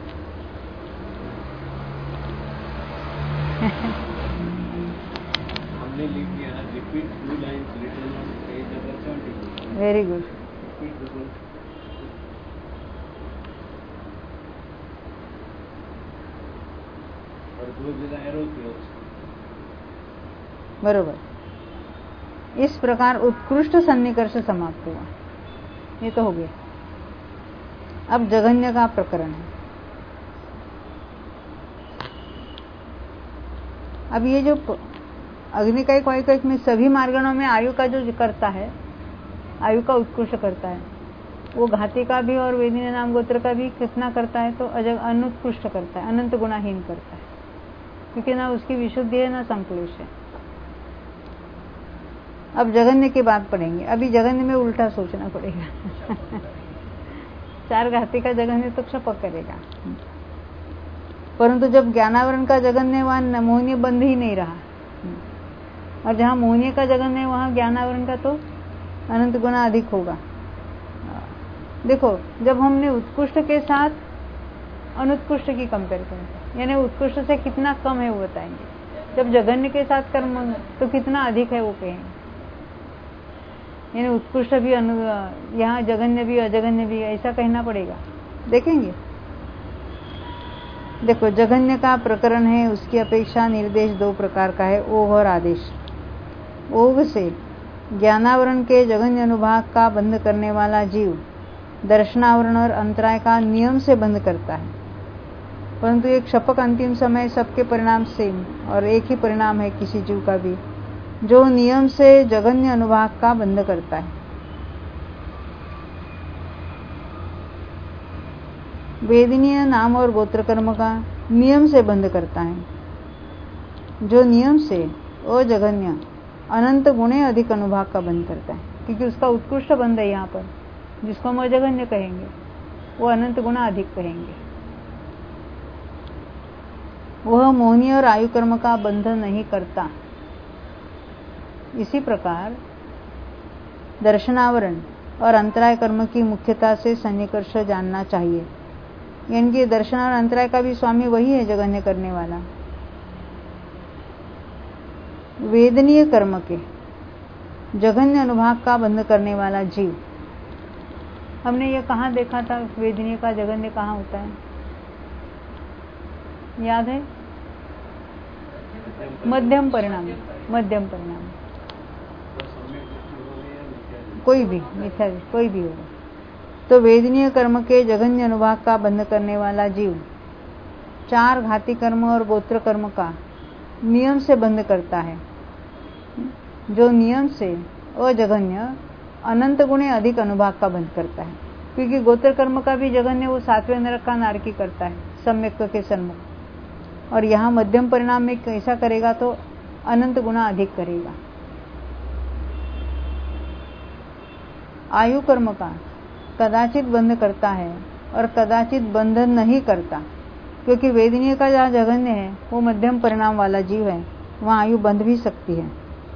हमने लिख दिया है, repeat 2 lines written on page number 70। Very good. और दो जगह एरो थी उसको। बरोबर। इस प्रकार उत्कृष्ट सन्निकर्ष समाप्त हुआ। ये तो हो गया। अब जघन्य का प्रकरण है। अब ये जो अग्निकायिक वायुकायिक में सभी मार्गणों में आयु का जो करता है, आयु का उत्कृष्ट करता है, वो घाती का भी और वेदिनी नाम गोत्र का भी कितना करता है, तो अनुत्कृष्ट करता है, अनंत गुणाहीन करता है, क्योंकि ना उसकी विशुद्धि है ना संक्लेश है। अब जघन्य की बात पढ़ेंगे। अभी जघन्य में उल्टा सोचना पड़ेगा। 4 घाती का जघन्य तो क्षपक करेगा, परंतु जब ज्ञानावरण का जघन्य वहां मोहनीय बंध ही नहीं रहा, और जहां मोहनीय का जघन्य वहां ज्ञानावरण का तो अनंत गुना अधिक होगा। देखो, जब हमने उत्कृष्ट के साथ अनुत्कृष्ट की कंपेयर करें, यानी उत्कृष्ट से कितना कम है वो बताएंगे। जब जघन्य के साथ कर्म तो कितना अधिक है वो कहेंगे। यानी उत्कृष्ट भी यहाँ जघन्य भी अजघन्य भी, ऐसा कहना पड़ेगा। देखेंगे। देखो, जघन्य का प्रकरण है, उसकी अपेक्षा निर्देश 2 प्रकार का है, ओघ और आदेश। ओघ से ज्ञानावरण के जघन्य अनुभाग का बंध करने वाला जीव दर्शनावरण और अंतराय का नियम से बंध करता है, परंतु एक क्षपक अंतिम समय सबके परिणाम सेम और एक ही परिणाम है किसी जीव का भी, जो नियम से जघन्य अनुभाग का बंध करता है। वेदनीय नाम और गोत्र कर्म का नियम से बंध करता है, जो नियम से अजघन्य अनंत गुणे अधिक अनुभाग का बंध करता है, क्योंकि उसका उत्कृष्ट बंध है। यहाँ पर जिसको हम अजघन्य कहेंगे वो अनंत गुना अधिक कहेंगे। वह मोहनीय और आयु कर्म का बंधन नहीं करता। इसी प्रकार दर्शनावरण और अंतराय कर्म की मुख्यता से सन्निकर्ष जानना चाहिए। यानी कि दर्शन और अंतराय का भी स्वामी वही है, जघन्य करने वाला। वेदनीय कर्म के जघन्य अनुभाग का बंध करने वाला जीव, हमने ये कहाँ देखा था? वेदनीय का जघन्य कहाँ होता है, याद है? मध्यम परिणाम। मध्यम परिणाम कोई भी मिथ्या, कोई भी होगा। तो वेदनीय कर्म के जघन्य अनुभाग का बंध करने वाला जीव 4 घाती कर्म और गोत्र कर्म का नियम से बंध करता है, जो नियम से अजघन्य अनंत गुणे अधिक अनुभाग का बंध करता है। क्योंकि गोत्र कर्म का भी जघन्य वो 7वें नरक का नारकी करता है, सम्यक के सन्मुख, और यहाँ मध्यम परिणाम में कैसा करेगा तो अनंत गुना अधिक करेगा। आयु कर्म का कदाचित बंध करता है और कदाचित बंधन नहीं करता, क्योंकि वेदनीय का जहाँ जघन्य है वो मध्यम परिणाम वाला जीव है, वहाँ आयु बंध भी सकती है।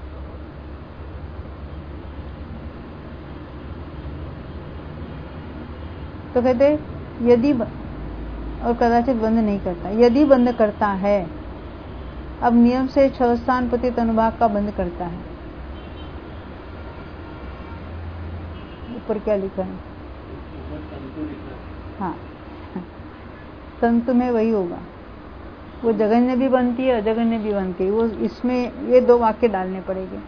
तो कहते यदि और कदाचित बंध नहीं करता, यदि बंध करता है। अब नियम से 6 स्थान पतित अनुभाग का बंध करता है। ऊपर क्या लिखा है? हाँ, तंतु में वही होगा। वो जघन्य भी बनती है, अजघन्य भी बनती है। वो इसमें ये 2 वाक्य डालने पड़ेंगे।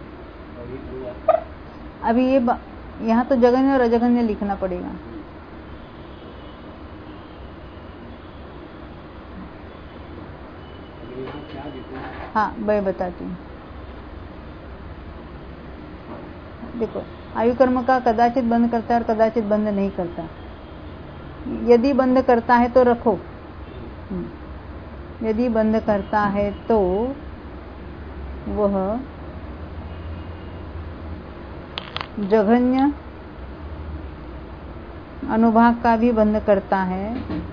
अभी ये यहाँ तो जघन्य और अजघन्य लिखना पड़ेगा। हाँ, मैं बताती हूँ। देखो, आयु कर्म का कदाचित बंद करता है और कदाचित बंद नहीं करता। यदि बंद करता है तो रखो, यदि बंद करता है तो वह जघन्य अनुभाग का भी बंद करता है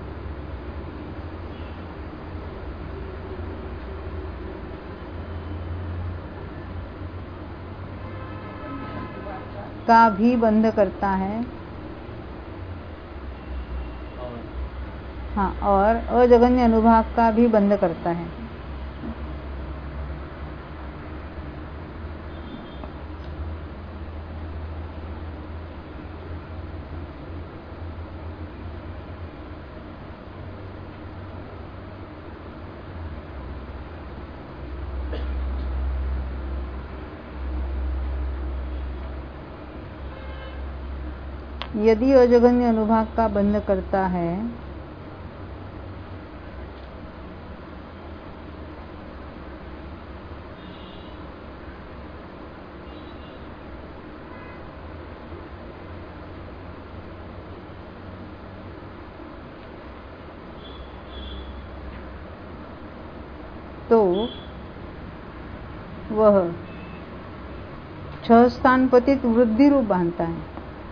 का भी बंद करता है, हाँ, और अजघन्य अनुभाग का भी बंद करता है। यदि अजगन्य अनुभाग का बंध करता है तो वह 6 स्थान पतित वृद्धि रूप बांधता है।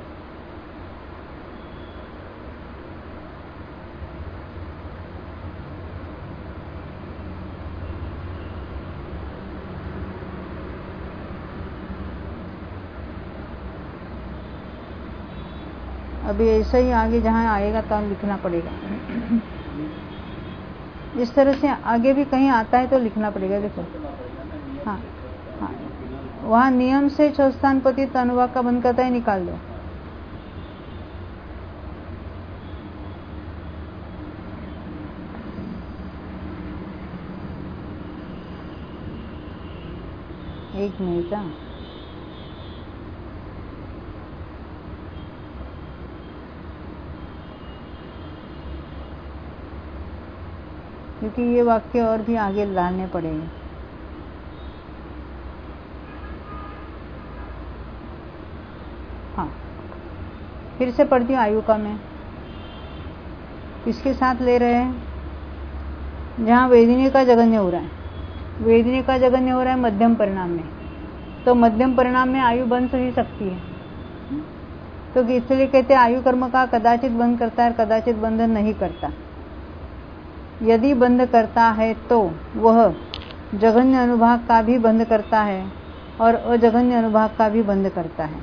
अभी ऐसा ही आगे जहां आएगा तो लिखना पड़ेगा। इस तरह से आगे भी कहीं आता है तो लिखना पड़ेगा। देखो हाँ हाँ, वहाँ नियम से 6 स्थान पतित अनुभाग का बंध करता है, निकाल दो। एक मिनट। क्योंकि ये वाक्य और भी आगे डालने पड़ेंगे। हाँ, फिर से पढ़ती हूँ। आयु का में किसके साथ ले रहे हैं? जहाँ वेदिनी का जगन्य हो रहा है, वेदिनी का जगन्य हो रहा है मध्यम परिणाम में, तो मध्यम परिणाम में आयु बन ही सकती है। तो इसलिए कहते हैं आयु कर्म का कदाचित बंध करता है, कदाचित बंधन नहीं करता। यदि बंध करता है तो वह जघन्य अनुभाग का भी बंध करता है और अजघन्य अनुभाग का भी बंध करता है।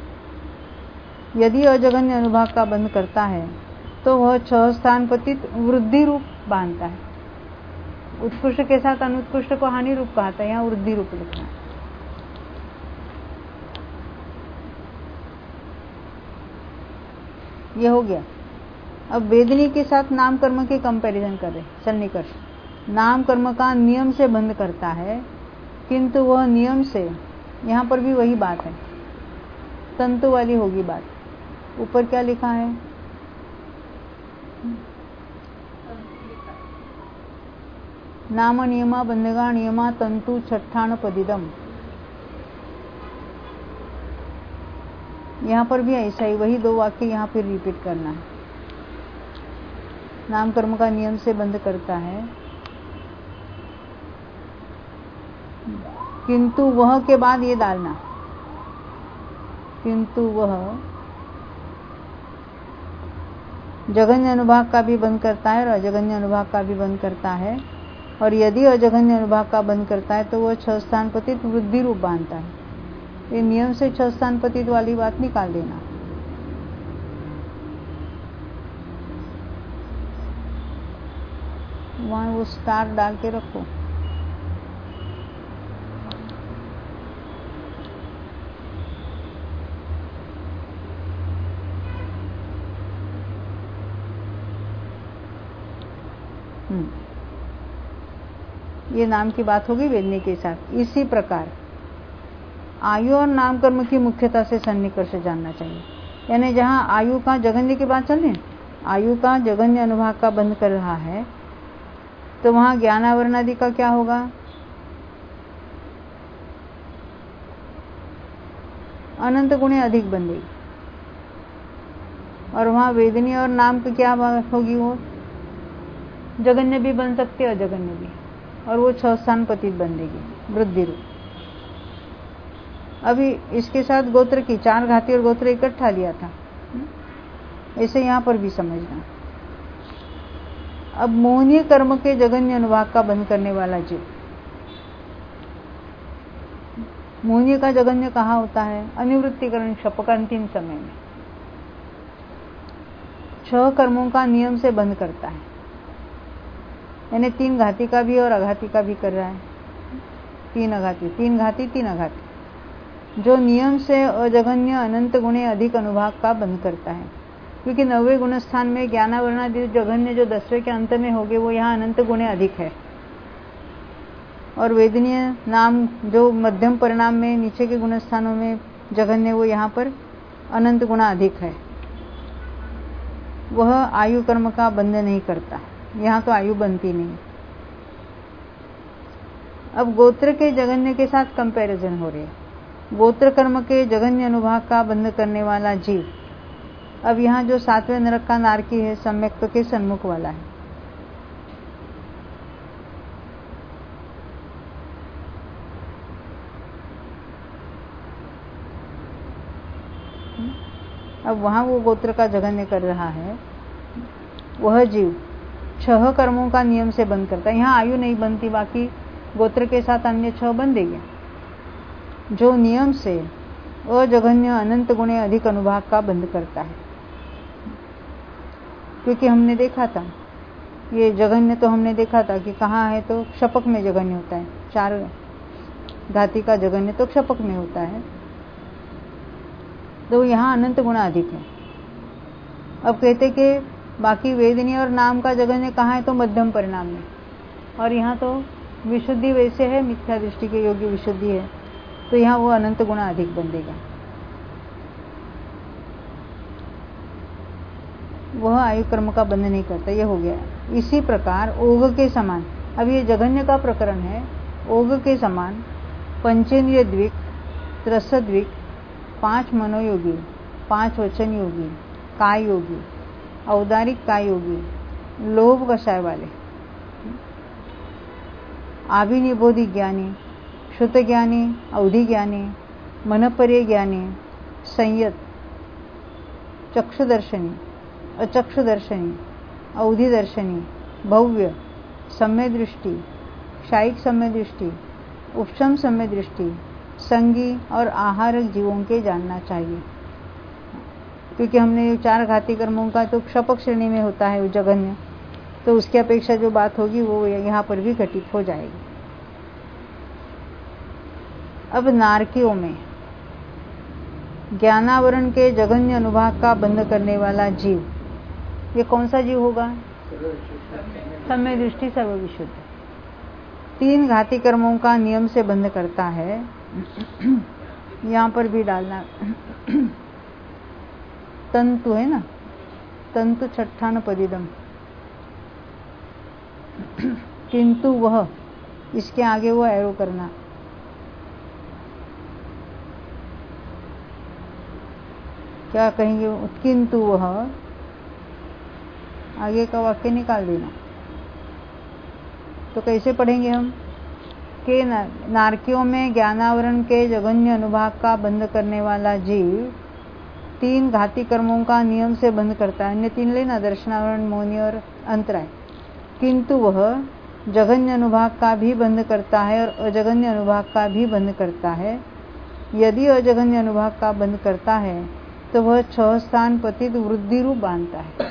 यदि अजघन्य अनुभाग का बंध करता है तो वह 6 स्थान पतित वृद्धि रूप बांधता है। उत्कृष्ट के साथ अनुत्कृष्ट को हानि रूप कहता है, यहाँ वृद्धि रूप लिखना है। ये हो गया। अब वेदनी के साथ नाम कर्म के कंपैरिजन कर रहे, सन्निकर्ष। नाम कर्म का नियम से बंध करता है, किंतु वह नियम से, यहाँ पर भी वही बात है, तंतु वाली होगी बात। ऊपर क्या लिखा है? नाम नियमा बंधगा नियमा तंतु छठान पदिदम। यहाँ पर भी ऐसा ही, वही 2 वाक्य यहाँ फिर रिपीट करना है। नाम कर्म का नियम से बंध करता है, किंतु वह के बाद ये डालना, किंतु वह जघन्य अनुभाग का भी बंध करता है और अजघन्य अनुभाग का भी बंध करता है। और यदि अजघन्य अनुभाग का बंध करता है तो वह 6 स्थान पतित वृद्धि रूप बांधता है। ये नियम से 6 स्थान पतित वाली बात निकाल देना। वहां वो स्टार डाल के रखो। ये नाम की बात होगी वेदनी के साथ। इसी प्रकार आयु और नाम कर्म की मुख्यता से सन्निकर्ष जानना चाहिए। यानी जहां आयु का जघन्य की बात चल रही है, आयु का जघन्य अनुभाग का बंध कर रहा है, तो वहां ज्ञानावरण आदि का क्या होगा? अनंत गुणे अधिक बंधेगी। और वहां वेदनी और नाम की क्या बात होगी? वो जघन्य भी बन सकते, अजघन्य भी, और वो 6 स्थान पतित बंधेगी वृद्धि रूप। अभी इसके साथ गोत्र की 4 घाती और गोत्र इकट्ठा लिया था, ऐसे यहाँ पर भी समझना। अब मोहनीय कर्म के जघन्य अनुभाग का बंध करने वाला जीव, मोहनीय का जघन्य कहाँ होता है? अनिवृत्तिकरण शपकांतिम समय में 6 कर्मों का नियम से बंध करता है। यानी 3 घाती का भी और अघाती का भी कर रहा है। 3 अघाती, 3 घाती, 3 अघाती, जो नियम से अजघन्य अनंत गुणे अधिक अनुभाग का बंध करता है। क्योंकि 9वें गुण स्थान में ज्ञानावरणादि जघन्य जो 10वें के अंत में होंगे वो यहाँ अनंत गुणे अधिक है। और वेदनीय नाम जो मध्यम परिणाम में नीचे के गुण स्थानों में जघन्य, वो यहाँ पर अनंत गुणा अधिक है। वह आयु कर्म का बंध नहीं करता। यहाँ तो आयु बनती नहीं। अब गोत्र के जगन्य के साथ कंपैरिजन हो रही है। गोत्र कर्म के जगन्य अनुभाग का बंध करने वाला जीव, अब यहाँ जो 7वें नरक का नारकी है, सम्यक्त के सन्मुख वाला है। अब वहां वो गोत्र का जघन्य कर रहा है, वह जीव 6 कर्मों का नियम से बंद करता है। यहाँ आयु नहीं बनती, बाकी गोत्र के साथ अन्य 6 बन देंगे। जो नियम से अजघन्य अनंत गुणे अधिक अनुभाग का बंध करता है। क्योंकि हमने देखा था, ये जघन्य तो हमने देखा था कि कहाँ है, तो क्षपक में जघन्य होता है। 4 धाति का जघन्य तो क्षपक में होता है, तो यहाँ अनंत गुणा अधिक है। अब कहते कि बाकी वेदनी और नाम का जगन्य कहाँ है, तो मध्यम परिणाम में, और यहाँ तो विशुद्धि वैसे है, मिथ्या दृष्टि के योग्य विशुद्धि है, तो यहाँ वो अनंत गुणा अधिक बनेगा। वह आयु कर्म का बंध नहीं करता, ये हो गया। इसी प्रकार ओघ के समान, अब ये जघन्य का प्रकरण है, ओघ के समान पंचेंद्रिय द्विक, त्रसद्विक, 5 मनोयोगी, 5 वचन योगी, काय योगी, औदारिक काय योगी, लोभ कषाय वाले, आभिनिबोधि ज्ञानी, श्रुत ज्ञानी, अवधि ज्ञानी, मनपर्य ज्ञानी, संयत, चक्षुदर्शनी, अचक्षुदर्शनी, अवधि दर्शनी, भव्य, सम्य दृष्टि, क्षायिक सम्य दृष्टि, उपशम सम्य दृष्टि, संगी और आहारक जीवों के जानना चाहिए। क्योंकि हमने 4 घाती कर्मों का तो क्षपक श्रेणी में होता है जघन्य, तो उसकी अपेक्षा जो बात होगी वो यहाँ पर भी घटित हो जाएगी। अब नारकियों में ज्ञानावरण के जघन्य अनुभाग का बंध करने वाला जीव, ये कौन सा जीव होगा? सम्य दृष्टि सर्वविशुद्ध। 3 घाती कर्मों का नियम से बंध करता है। यहाँ पर भी डालना तंतु है ना, तंतु छठान पदिदम, किंतु वह, इसके आगे वो एरो करना। क्या कहेंगे? किंतु वह, आगे का वाक्य निकाल देना। तो कैसे पढ़ेंगे हम कि नारकियों में ज्ञानावरण के जघन्य अनुभाग का बंध करने वाला जीव 3 घाती कर्मों का नियम से बंध करता है। अन्य 3 लेना, दर्शनावरण, मोहनी और अंतराय। किंतु वह जघन्य अनुभाग का भी बंध करता है और अजघन्य अनुभाग का भी बंध करता है। यदि अजघन्य अनुभाग का बंध करता है तो वह 6 स्थान पतित वृद्धि रूप बांधता है।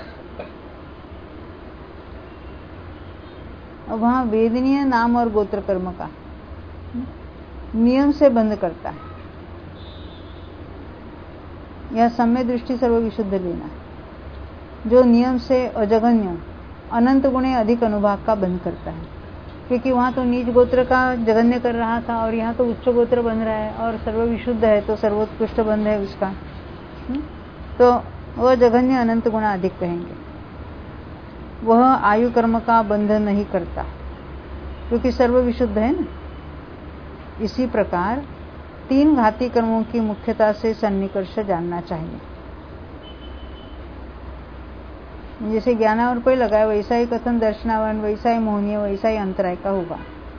अब वहां वेदनीय नाम और गोत्र कर्म का नियम से बंध करता है। यह सम्य दृष्टि सर्वविशुद्ध लेना है। जो नियम से अजघन्य अनंत गुणे अधिक अनुभाग का बंध करता है। क्योंकि वहां तो नीच गोत्र का जघन्य कर रहा था और यहाँ तो उच्च गोत्र बन रहा है, और सर्वविशुद्ध है तो सर्वोत्कृष्ट बंध है उसका, तो वह जघन्य अनंत गुणा अधिक कहेंगे। वह आयु कर्म का बंध नहीं करता क्योंकि सर्वविशुद्ध है ना। इसी प्रकार 3 घाती कर्मों की मुख्यता से सन्निकर्ष जानना चाहिए। जैसे ज्ञानावर कोई लगाए वैसा ही कथन दर्शनावरण, वैसा ही मोहनीय, वैसा ही अंतराय का होगा।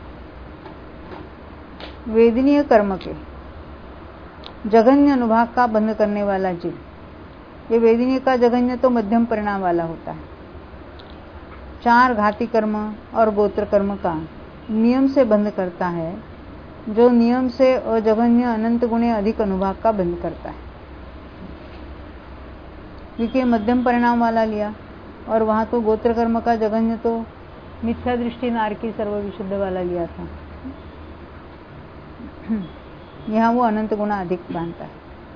वेदनीय कर्म के जघन्य अनुभाग का बंध करने वाला जीव, ये वेदनीय का जघन्य तो मध्यम परिणाम वाला होता है। 4 घाती कर्म और गोत्र कर्म का नियम से बंध करता है, जो नियम से अजघन्य अनंत गुणे अधिक अनुभाग का बंध करता है। क्योंकि मध्यम परिणाम वाला लिया, और वहां तो गोत्र कर्म का जघन्य तो मिथ्या दृष्टि नारकी सर्वविशुद्ध वाला लिया था। यहाँ वो अनंत गुणा अधिक बांधता है।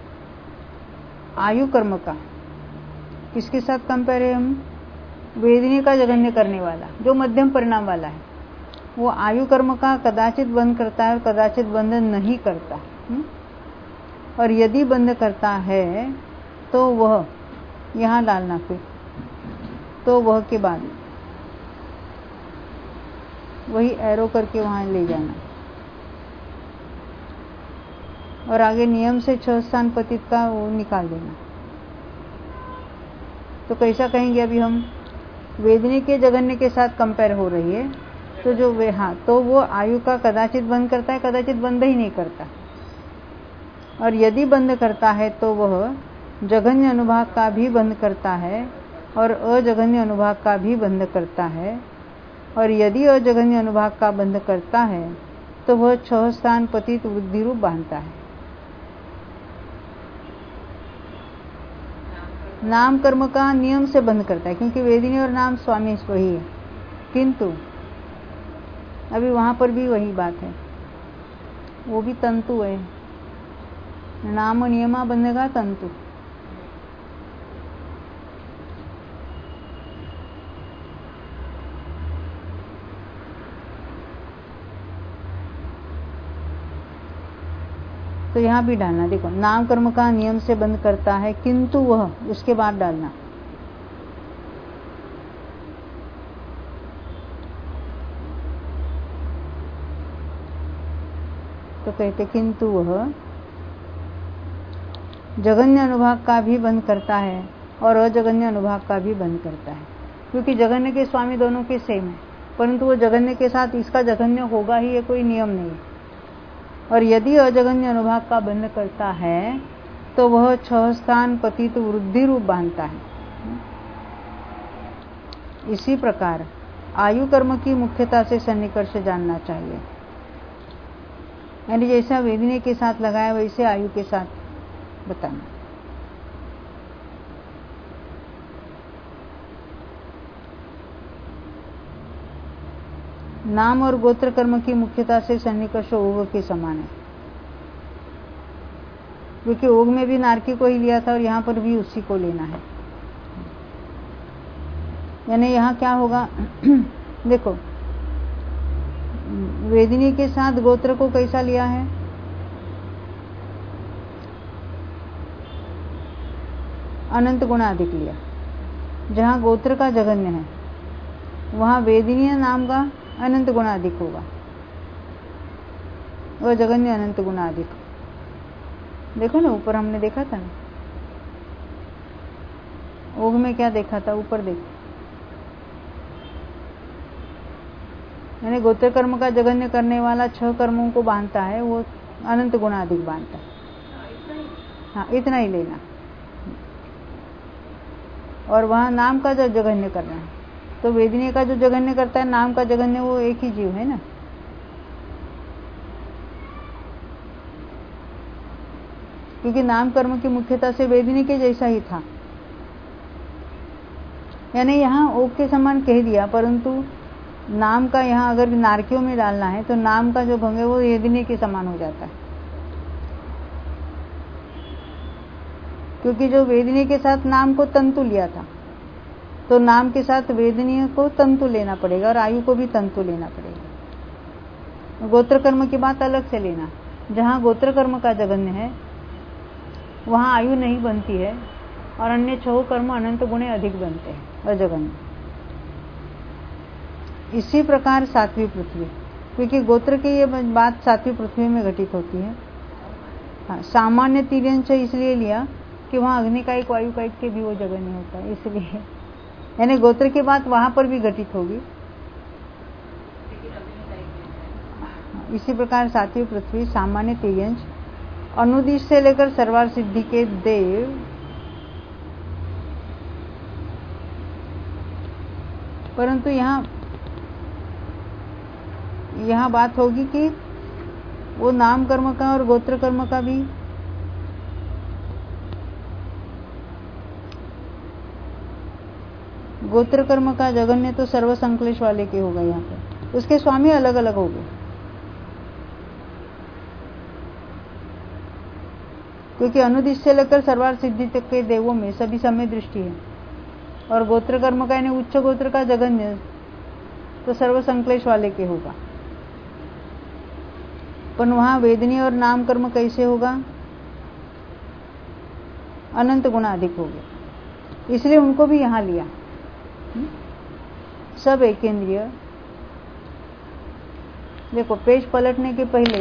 आयु कर्म का किसके साथ कंपेयर है हम? वेदनीय का जघन्य करने वाला, जो मध्यम परिणाम वाला है, वो आयु कर्म का कदाचित बंद करता है और कदाचित बंद नहीं करता। और यदि बंद करता है तो वह, यहाँ डालना फिर तो वह के बाद वही एरो करके वहां ले जाना और आगे नियम से 6 स्थान पतित का वो निकाल देना। तो कैसा कहेंगे अभी हम, वेदनी के जगन्य के साथ कंपेयर हो रही है, तो जो वे हाँ तो वो आयु का कदाचित बंद करता है, कदाचित बंद ही नहीं करता, और यदि बंद करता है तो वह जघन्य अनुभाग का भी बंद करता है और अजघन्य अनुभाग का भी बंद करता है, और यदि अजघन्य अनुभाग का बंद करता है तो वह 6 स्थान पतित वृद्धि रूप बांधता है। नाम कर्म का नियम से बंद करता है, क्योंकि वेदिनी और नाम स्वामी वही है, किंतु अभी वहां पर भी वही बात है, वो भी तंतु है, नाम नियमा बंधेगा तंतु। तो यहां भी डालना, देखो नाम कर्म का नियम से बंद करता है किंतु वह, उसके बाद डालना तो कहते किंतु वह जघन्य अनुभाग का भी बंद करता है और अजघन्य अनुभाग का भी बंद करता है, क्योंकि जघन्य के स्वामी दोनों के सेम है, परंतु वो जघन्य के साथ इसका जघन्य होगा ही, ये कोई नियम नहीं है। और यदि अजघन्य अनुभाग का बंद करता है तो वह 6 स्थान पतित वृद्धि रूप बांधता है। इसी प्रकार आयु कर्म की मुख्यता से सन्निकर्ष जानना चाहिए, यानी जैसा वेदनी के साथ लगाया वैसे आयु के साथ बताना। नाम और गोत्र कर्म की मुख्यता से सन्निकर्ष ओग के समान है, क्योंकि ओग में भी नारकी को ही लिया था और यहां पर भी उसी को लेना है। यानी यहां क्या होगा देखो वेदिनी के साथ गोत्र को कैसा लिया है, अनंत गुणा अधिक लिया। जहां गोत्र का जघन्य है वहां वेदिनी नाम का अनंत गुणा अधिक होगा, वह जघन्य अनंत गुणा अधिक। देखो ना ऊपर हमने देखा था ना, ओग में क्या देखा था, ऊपर देखो, यानी गोत्र कर्म का जघन्य करने वाला 6 कर्मों को बांधता है, वो अनंत गुणा अधिक बांधता है। हाँ इतना ही लेना। और वहां नाम का जब जघन्य करना है तो वेदिनी का जो जघन्य करता है, नाम का जघन्य, वो एक ही जीव है ना। क्योंकि नाम कर्म की मुख्यता से वेदिनी के जैसा ही था, यानी यहाँ ओग के समान कह दिया, परंतु नाम का यहाँ अगर नारकियों में डालना है तो नाम का जो भंग है वो वेदिनी के समान हो जाता है, क्योंकि जो वेदिनी के साथ नाम को तंतु लिया था तो नाम के साथ वेदनीय को तंतु लेना पड़ेगा और आयु को भी तंतु लेना पड़ेगा। गोत्र कर्म की बात अलग से लेना, जहां गोत्र कर्म का जघन्य है वहां आयु नहीं बनती है और अन्य 6 कर्म अनंत गुणे अधिक बनते हैं अजघन्य। इसी प्रकार 7वीं पृथ्वी, क्योंकि गोत्र की ये बात 7वीं पृथ्वी में घटित होती है। हाँ, सामान्य तिर्यंश इसलिए लिया कि वहां अग्निकायिक वायुकायिक के भी वो जघन्य होता है, इसलिए यानी गोत्र की बात वहां पर भी घटित होगी। इसी प्रकार 7वीं पृथ्वी सामान्य तिर्यंश अनुदिश से लेकर सर्वार सिद्धि के देव, परंतु यहाँ बात होगी कि वो नाम कर्म का और गोत्र कर्म का भी गोत्र कर्म का जघन्य तो सर्व संक्लेश वाले के होगा, यहाँ पर उसके स्वामी अलग अलग हो गए, क्योंकि अनुदिश से लेकर सर्वार सिद्धि तक के देवों में सभी समय दृष्टि है, और गोत्र कर्म का यानी उच्च गोत्र का जघन्य तो सर्व संक्लेश वाले के होगा। पर वहां वेदनी और नाम कर्म कैसे होगा, अनंत गुणा अधिक हो गए, इसलिए उनको भी यहां लिया। सब एकेंद्रिय। देखो पेज पलटने के पहले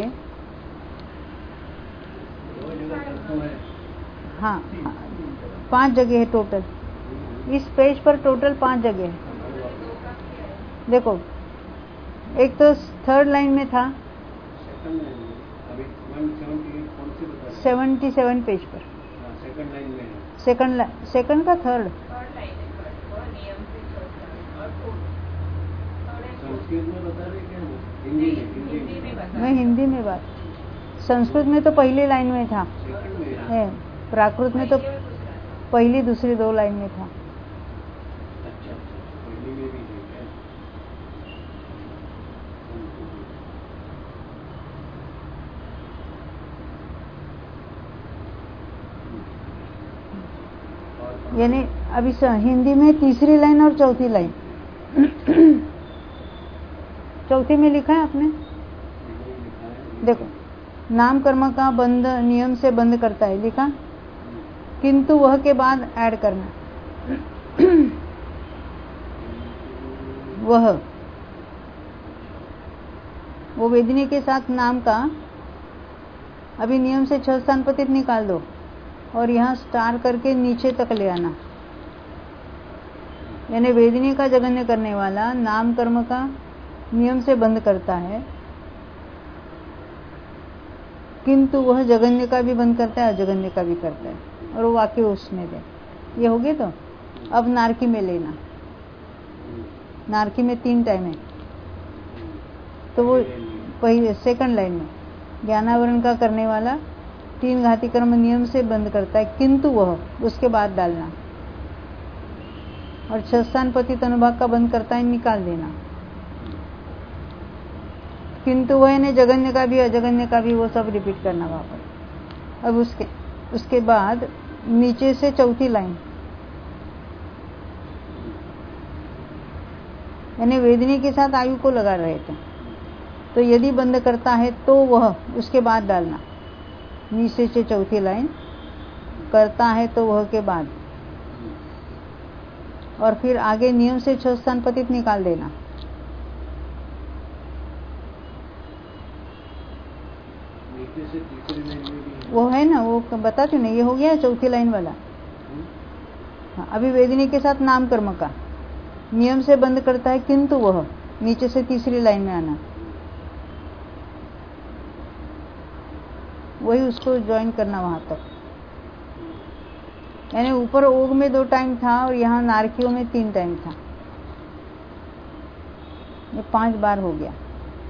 हाँ 5 जगह है टोटल। इस पेज पर टोटल 5 जगह है। देखो एक तो थर्ड लाइन में था, 77 पेज पर सेकंड लाइन में है। सेकंड का थर्ड संस्कृत में बता रहे क्या? हिंदी में मैं हिंदी में बात, संस्कृत में तो पहली लाइन में था, सेकंड में है प्राकृत में तो पहली दूसरी 2 लाइन में था। अच्छा पहली में भी है क्या? यानी अभी हिंदी में तीसरी लाइन और चौथी लाइन चौथी में लिखा है आपने, देखो नाम कर्म का बंध नियम से बंद करता है लिखा, किंतु वह के बाद ऐड करना वो वेदनी के साथ नाम का अभी नियम से 6 स्थान पतित निकाल दो और यहाँ स्टार करके नीचे तक ले आना। यानी वेदनी का जगन्य करने वाला नाम कर्म का नियम से बंद करता है, किंतु वह जगन्य का भी बंद करता है अजगन्य का भी करता है, और वो वाक्य उसमें दे। ये हो गए। तो अब नारकी में लेना, नारकी में 3 टाइम है, तो वो पहले सेकंड लाइन में ज्ञानावरण का करने वाला 3 घाती कर्म नियम से बंद करता है, किंतु वह उसके बाद डालना, और 6 स्थान पतित अनुभाग का बंद करता है निकाल देना, किंतु वह ने जगन्य का भी अजगन्य का भी वो सब रिपीट करना वापस। अब उसके बाद नीचे से चौथी लाइन, यानी वेदनी के साथ आयु को लगा रहे थे, तो यदि बंद करता है तो वह उसके बाद डालना, नीचे से चौथी लाइन करता है तो वह के बाद, और फिर आगे नियम से 6 स्थान पतित निकाल देना। से तीसरी लाइन में भी है। वो है ना, वो बताती ना, ये हो गया चौथी लाइन वाला। हाँ, अभी वेदनी के साथ नाम कर्म का नियम से बंद करता है, किंतु वह नीचे से तीसरी लाइन में आना, वही उसको ज्वाइन करना वहां तक। यानी ऊपर ओग में 2 टाइम था और यहाँ नारकियों में 3 टाइम था, ये 5 बार हो गया।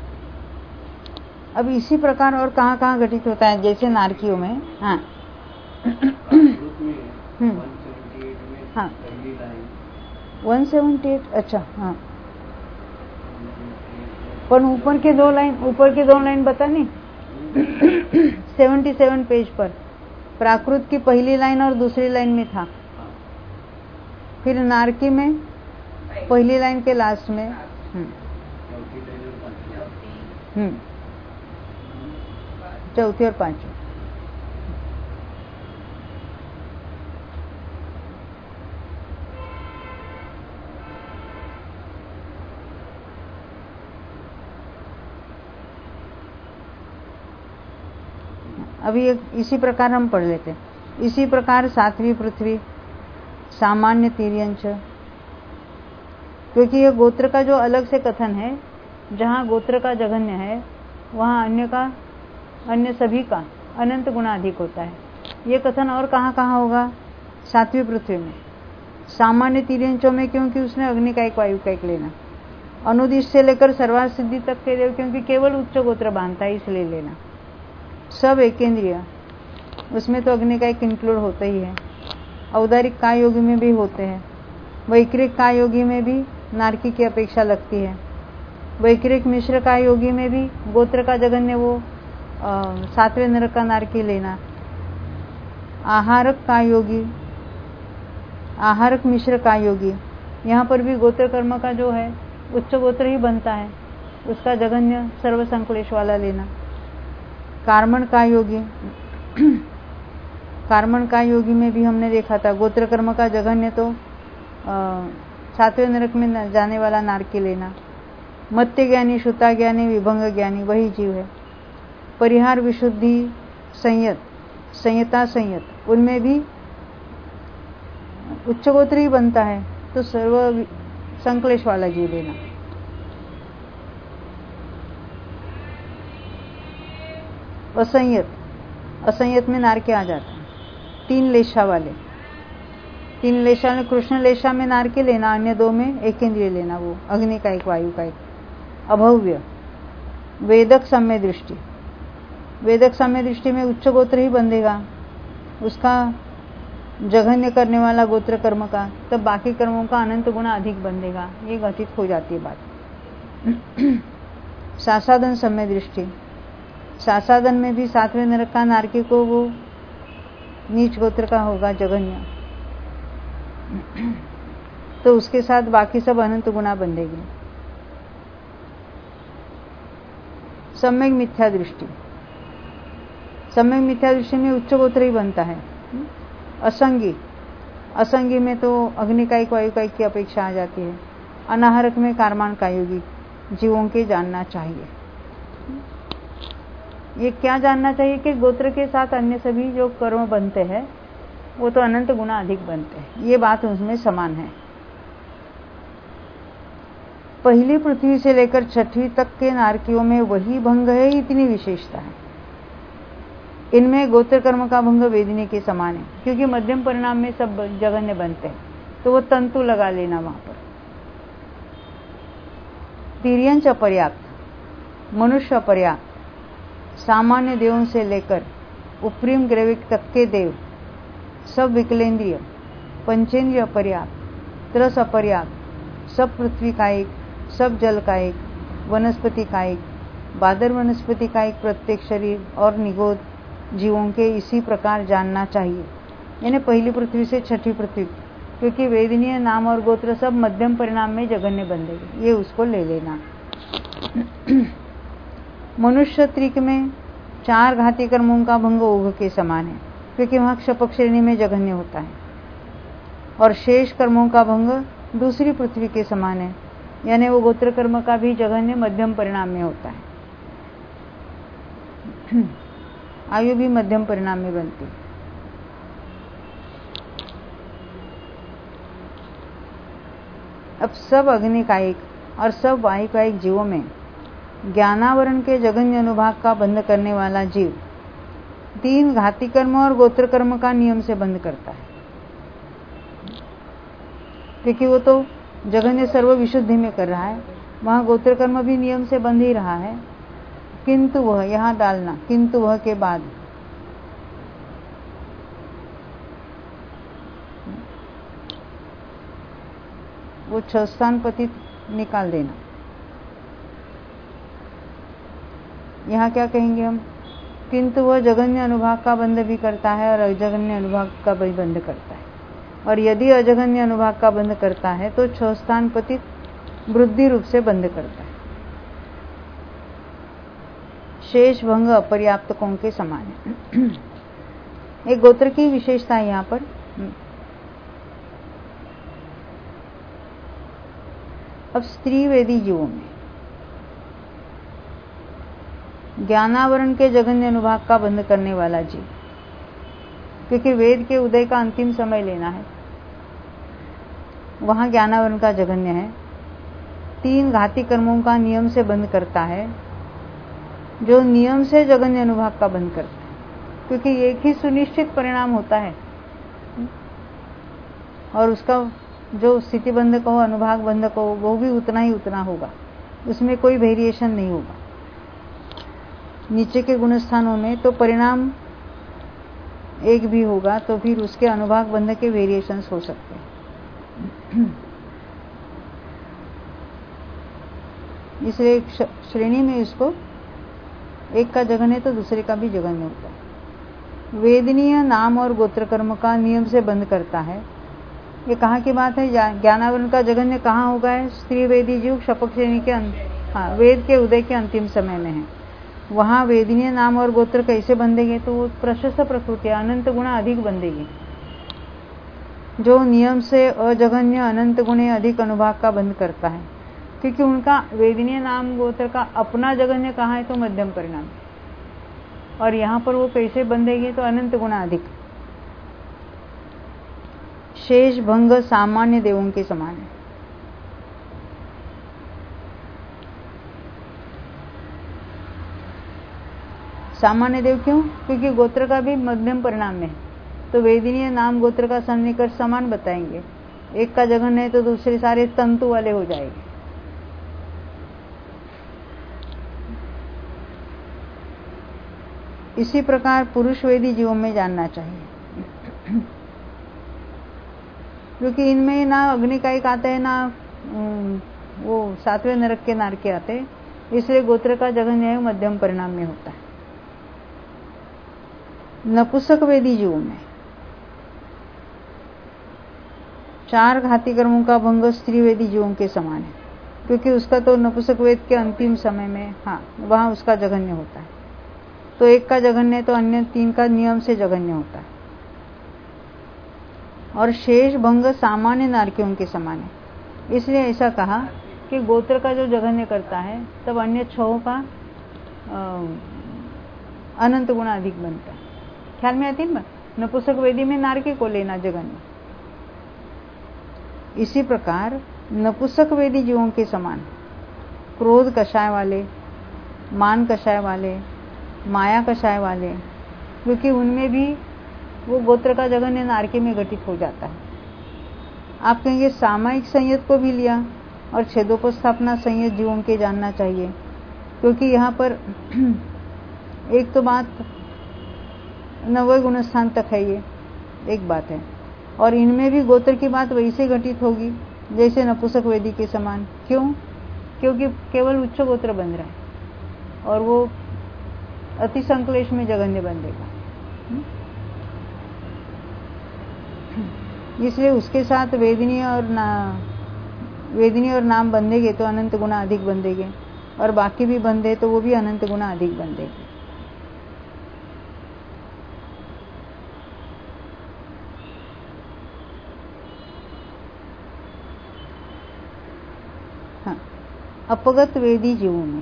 अब इसी प्रकार और कहाँ कहाँ घटित होता है, जैसे नारकियों में। हाँ ग्रुप में 178 में हाँ पहली लाइन 178, अच्छा हाँ, पर ऊपर के 2 लाइन बता नहीं 77 पेज पर प्राकृत की पहली लाइन और दूसरी लाइन में था, फिर नारकी में पहली लाइन के लास्ट में चौथी और पांचवी। अभी इसी प्रकार हम पढ़ लेते हैं। इसी प्रकार 7वीं पृथ्वी सामान्य तिर्यंच, क्योंकि यह गोत्र का जो अलग से कथन है, जहाँ गोत्र का जघन्य है वहाँ अन्य सभी का अनंत गुना अधिक होता है। ये कथन और कहाँ कहाँ होगा? 7वीं पृथ्वी में, सामान्य तिर्यंचों में, क्योंकि उसमें अग्नि का एक वायु का एक लेना, अनुदिश से लेकर सर्वार्थ सिद्धि तक के देव, क्योंकि केवल उच्च गोत्र बांधता है इसलिए लेना। सब एकेंद्रिय, उसमें तो अग्नि का एक इंक्लूड होता ही है। औदारिक काय योगी में भी होते हैं, वैक्रिक काय योगी में भी नारकी की अपेक्षा लगती है। वैक्रिक मिश्र काय योगी में भी गोत्र का जगन्य वो 7वें नरक का नारकी लेना। आहारक काय योगी, आहारक मिश्र काय योगी, यहाँ पर भी गोत्र कर्म का जो है उच्च गोत्र ही बनता है, उसका जगन्य सर्व संक्लेश वाला लेना। कार्मण काय योगी, कार्मण काय योगी में भी हमने देखा था गोत्र कर्म का जघन्य तो सातवें नरक में जाने वाला नारकी लेना। मत्य ज्ञानी, श्रुता ज्ञानी, विभंग ज्ञानी वही जीव है। परिहार, विशुद्धि, संयत, संयता, संयत, उनमें भी उच्च गोत्र ही बनता है, तो सर्व संक्लेश वाला जीव लेना। असंयत, असंयत में नारके आ जाता है। 3 लेशा वाले, 3 लेशा में कृष्ण लेशा में नारके लेना, अन्य 2 में एक इंद्रिय लेना, वो अग्नि का एक, वायु का एक। अभव्य, वेदक सम्य दृष्टि, वेदक सम्य दृष्टि में उच्च गोत्र ही बंधेगा, उसका जघन्य करने वाला गोत्र कर्म का, तब बाकी कर्मों का अनंत गुना अधिक बंधेगा, ये घटित हो जाती है बात। सासादन सम्य दृष्टि, सासादन में भी 7वें नरक का नारकी को वो नीच गोत्र का होगा, जघन्य, तो उसके साथ बाकी सब अनंत गुना बंधेगी। सम्यक मिथ्या दृष्टि, सम्यक मिथ्या दृष्टि में उच्च गोत्र ही बनता है। असंगी, असंगी में तो अग्नि का एक, वायु का एक की अपेक्षा आ जाती है। अनाहरक में कार्मान का योगी जीवों के जानना चाहिए। ये क्या जानना चाहिए कि गोत्र के साथ अन्य सभी जो कर्म बनते हैं वो तो अनंत गुना अधिक बनते हैं, ये बात उसमें समान है। पहली पृथ्वी से लेकर 6वीं तक के नारकियों में वही भंग है, इतनी विशेषता है। इनमें गोत्र कर्म का भंग वेदिनी के समान है, क्योंकि मध्यम परिणाम में सब जघन्य बनते हैं, तो वो तंतु लगा लेना वहां पर। तिर्यंच अपर्याप्त, मनुष्य अपर्याप्त, सामान्य देवों से लेकर उपरिम ग्रैविक तक के देव सब विकलेंद्रिय, पंचेंद्रिय अपर्याप्त, त्रस अपर्याप्त, सब पृथ्वी का एक, सब जल का एक, वनस्पति का एक, बादर वनस्पति का एक प्रत्येक शरीर और निगोद जीवों के इसी प्रकार जानना चाहिए। यानी पहली पृथ्वी से 6वीं पृथ्वी, क्योंकि वेदनीय नाम और गोत्र सब मध्यम परिणाम में जघन्य बंधेंगे, ये उसको ले लेना। मनुष्य त्रिक में 4 घाती कर्मों का भंग ओघ के समान है, क्योंकि वहां क्षपक श्रेणी में जघन्य होता है, और शेष कर्मों का भंग दूसरी पृथ्वी के समान है, यानी वो गोत्र कर्म का भी जघन्य मध्यम परिणाम में होता है। आयु भी मध्यम परिणाम में बनती है। अब सब अग्नि का एक और सब वायु का एक जीवों में ज्ञानावरण के जघन्य अनुभाग का बंध करने वाला जीव 3 घाती कर्म और गोत्र कर्म का नियम से बंध करता है, क्योंकि वो तो जघन्य सर्व विशुद्धि में कर रहा है, वहां गोत्र कर्म भी नियम से बंध ही रहा है। किंतु वह, यहां डालना किंतु वह के बाद वो 6 स्थान पतित निकाल देना। यहां क्या कहेंगे हम, किंतु वह जघन्य अनुभाग का बंध भी करता है और अजघन्य अनुभाग का भी बंध करता है, और यदि अजघन्य अनुभाग का बंध करता है तो 6 स्थान पतित वृद्धि रूप से बंध करता है। शेष भंग अपर्याप्तकों के समान है। एक गोत्र की विशेषता है यहाँ पर। अब स्त्री वेदी जीवों में ज्ञानावरण के जघन्य अनुभाग का बंध करने वाला जीव, क्योंकि वेद के उदय का अंतिम समय लेना है, वहां ज्ञानावरण का जघन्य है, 3 घाती कर्मों का नियम से बंध करता है, जो नियम से जघन्य अनुभाग का बंध करता है, क्योंकि एक ही सुनिश्चित परिणाम होता है और उसका जो स्थिति बंधक हो, अनुभाग बंधक हो, वो भी उतना ही उतना होगा, उसमें कोई वेरिएशन नहीं होगा। नीचे के गुणस्थानों में तो परिणाम एक भी होगा, तो फिर उसके अनुभाग बंधक के वेरिएशंस हो सकते हैं। इसलिए श्रेणी में इसको एक का जघन्य तो दूसरे का भी जघन्य होता है। वेदनीय नाम और गोत्र कर्म का नियम से बंध करता है। ये कहाँ की बात है? ज्ञानावरण का जघन्य कहाँ होगा है? स्त्री वेदी जीव शपक श्रेणी के वेद के उदय के अंतिम समय में है। वहां वेदनीय नाम और गोत्र कैसे बंधेंगे? तो वो प्रशस्त प्रकृति अनंत गुणा अधिक बंधेगी। जो नियम से अजघन्य अनंत गुणे अधिक अनुभाग का बंध करता है, क्योंकि उनका वेदनीय नाम गोत्र का अपना जघन्य कहाँ है तो मध्यम परिणाम, और यहाँ पर वो कैसे बंधेगी तो अनंत गुना अधिक। शेष भंग सामान्य देवों के समान है। सामान्य देव क्यों? क्योंकि गोत्र का भी मध्यम परिणाम में है, तो वेदनीय नाम गोत्र का सन्निकट समान बताएंगे। एक का जघन्य है तो दूसरे सारे तंतु वाले हो जाएंगे। इसी प्रकार पुरुष वेदी जीवों में जानना चाहिए, क्योंकि इनमें ना अग्निकायिक आते हैं, ना वो 7वें नरक के नारके आते हैं, इसलिए गोत्र का जघन्य मध्यम परिणाम में होता है। नपुंसक वेदी जीवों में 4 घाती कर्मों का भंग स्त्री वेदी जीवों के समान है, क्योंकि उसका तो नपुंसक वेद के अंतिम समय में वहां उसका जघन्य होता है। तो एक का जघन्य तो अन्य 3 का नियम से जघन्य होता है। और शेष भंग सामान्य नारकियों के समान है, इसलिए ऐसा कहा कि गोत्र का जो जघन्य करता है तब अन्य 6 का अनंत गुना अधिक बनता है। ख्याल में आती है ना? नपुंसक वेदी में नारकी को लेना जघन्य। इसी प्रकार नपुंसक वेदी जीवों के समान क्रोध कषाय वाले, मान कषाय वाले, माया कषाय वाले, क्योंकि उनमें भी वो गोत्र का जघन्य नारकी में घटित हो जाता है। आप कहेंगे सामायिक संयत को भी लिया और छेदोपस्थापना संयत जीवों के जानना चाहिए, क्योंकि यहाँ पर एक तो बात 90 गुणस्थान तक है, ये एक बात है, और इनमें भी गोत्र की बात वैसे घटित होगी जैसे नपुंसक वेदी के समान। क्यों? क्योंकि केवल उच्च गोत्र बन रहा है और वो अति संक्लेश में जघन्य बंधेगा, इसलिए उसके साथ वेदनीय और नाम बंधेगे तो अनंत गुना अधिक बंधेगे, और बाकी भी बंधे तो वो भी अनंत गुना अधिक बंधेगे। अपगत वेदी जीवों में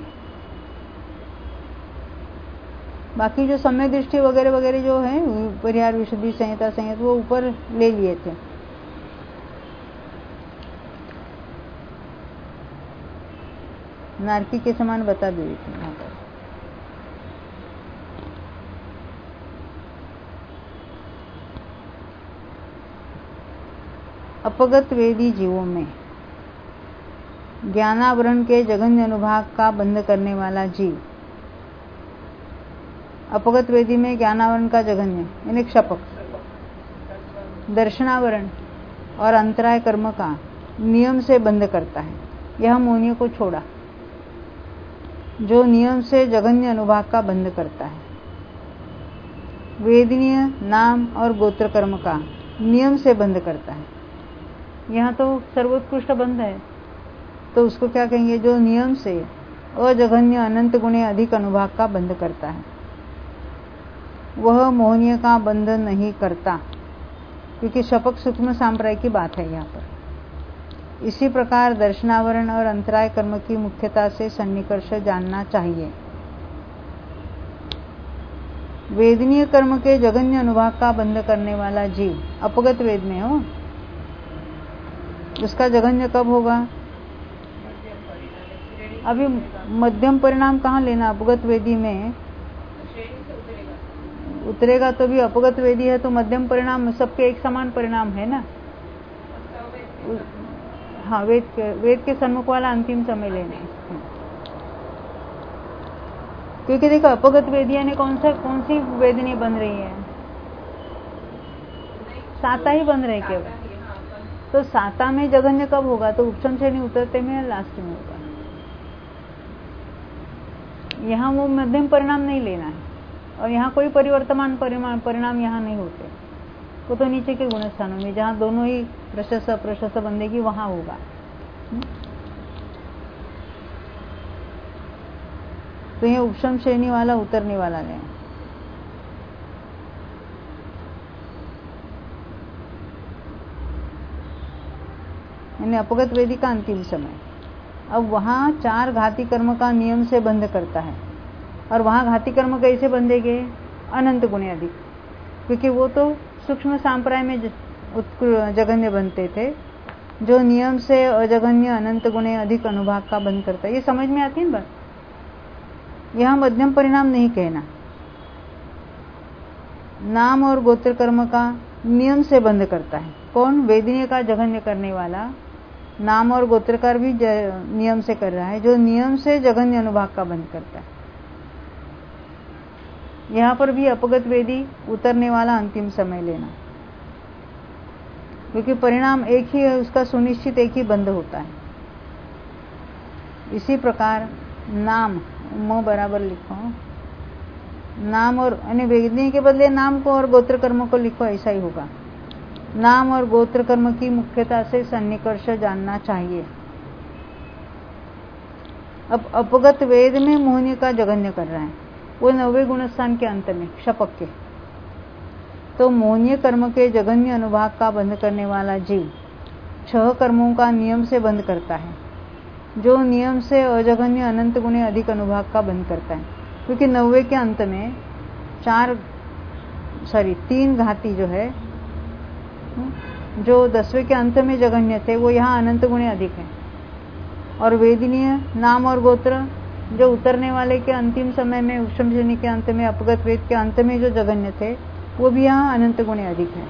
बाकी जो सम्यक दृष्टि वगैरह वगैरह जो है परिहार विशुद्धि संहिता संयत वो ऊपर ले लिए थे। नारकी के समान बता दिए थे यहाँ पर। अपगत वेदी जीवों में ज्ञानावरण के जघन्य अनुभाग का बंध करने वाला जीव, अपगत वेदी में ज्ञानावरण का जघन्य यानी क्षपक, दर्शनावरण और अंतराय कर्म का नियम से बंध करता है। यह मोनियों को छोड़ा जो नियम से जघन्य अनुभाग का बंध करता है। वेदनीय नाम और गोत्र कर्म का नियम से बंध करता है। यहाँ तो सर्वोत्कृष्ट बंध है, तो उसको क्या कहेंगे? जो नियम से अजघन्य अनंत गुणे अधिक अनुभाग का बंध करता है, वह मोहनीय का बंध नहीं करता, क्योंकि शपक सूक्ष्म सांप्राय की बात है यहाँ पर। इसी प्रकार दर्शनावरण और अंतराय कर्म की मुख्यता से सन्निकर्ष जानना चाहिए। वेदनीय कर्म के जघन्य अनुभाग का बंध करने वाला जीव अपगत वेद में हो, उसका जघन्य कब होगा? अभी मध्यम परिणाम कहाँ लेना? अपगत वेदी में उतरेगा तो भी अपगत वेदी है तो मध्यम परिणाम सबके एक समान परिणाम है ना। हाँ, वेद के सन्मुख वाला अंतिम समय लेना है, क्योंकि देखो अपगत वेदिया ने कौन सी वेदनी बन रही है? साता ही बन रहे केवल। तो साता में जघन्य कब होगा? तो उपशम श्रेणी उतरते में या लास्ट में होगा। यहाँ वो मध्यम परिणाम नहीं लेना है, और यहाँ कोई परिवर्तमान परिणाम यहाँ नहीं होते। वो तो नीचे के गुण स्थानों में जहाँ दोनों ही प्रशस्त अप्रशस्त बंधेगी वहां होगा। तो ये उपशम श्रेणी वाला उतरने वाला है। यानी अपगत वेदी का अंतिम समय। अब वहाँ 4 घाती कर्म का नियम से बंध करता है, और वहाँ घाती कर्म कैसे बंधेंगे? अनंत गुणे अधिक, क्योंकि वो तो सूक्ष्म सांप्राय में जघन्य बनते थे, जो नियम से अजघन्य अनंत गुणे अधिक अनुभाग का बंध करता है। ये समझ में आती है ना बात? यहाँ मध्यम परिणाम नहीं कहना। नाम और गोत्र कर्म का नियम से बंध करता है। कौन? वेदनीय का जघन्य करने वाला नाम और गोत्रकार भी नियम से कर रहा है, जो नियम से जघन्य अनुभाग का बंध करता है। यहाँ पर भी अपगत वेदी उतरने वाला अंतिम समय लेना, क्योंकि परिणाम एक ही है, उसका सुनिश्चित एक ही बंध होता है। इसी प्रकार नाम म बराबर लिखो, नाम और वेदनीय के बदले नाम को और गोत्र कर्म को लिखो, ऐसा ही होगा। नाम और गोत्र कर्म की मुख्यता से सन्निकर्ष जानना चाहिए। अब अपगत वेद में मोहनीय का जघन्य कर रहा है, वो 90 गुणस्थान के अंत में शपक के। तो मोहनीय कर्म के जघन्य अनुभाग का बंध करने वाला जीव 6 कर्मों का नियम से बंध करता है, जो नियम से अजघन्य अनंत गुणे अधिक अनुभाग का बंध करता है। क्योंकि 90 के अंत में 3 घाती जो है, जो 10वें के अंत में जघन्य थे, वो यहाँ अनंत गुणे अधिक है। और वेदनीय नाम और गोत्र जो उतरने वाले के अंतिम समय में उष्म श्रेणी के अंत में अपगत वेद के अंत में जो जघन्य थे, वो भी यहाँ अनंत गुणे अधिक है।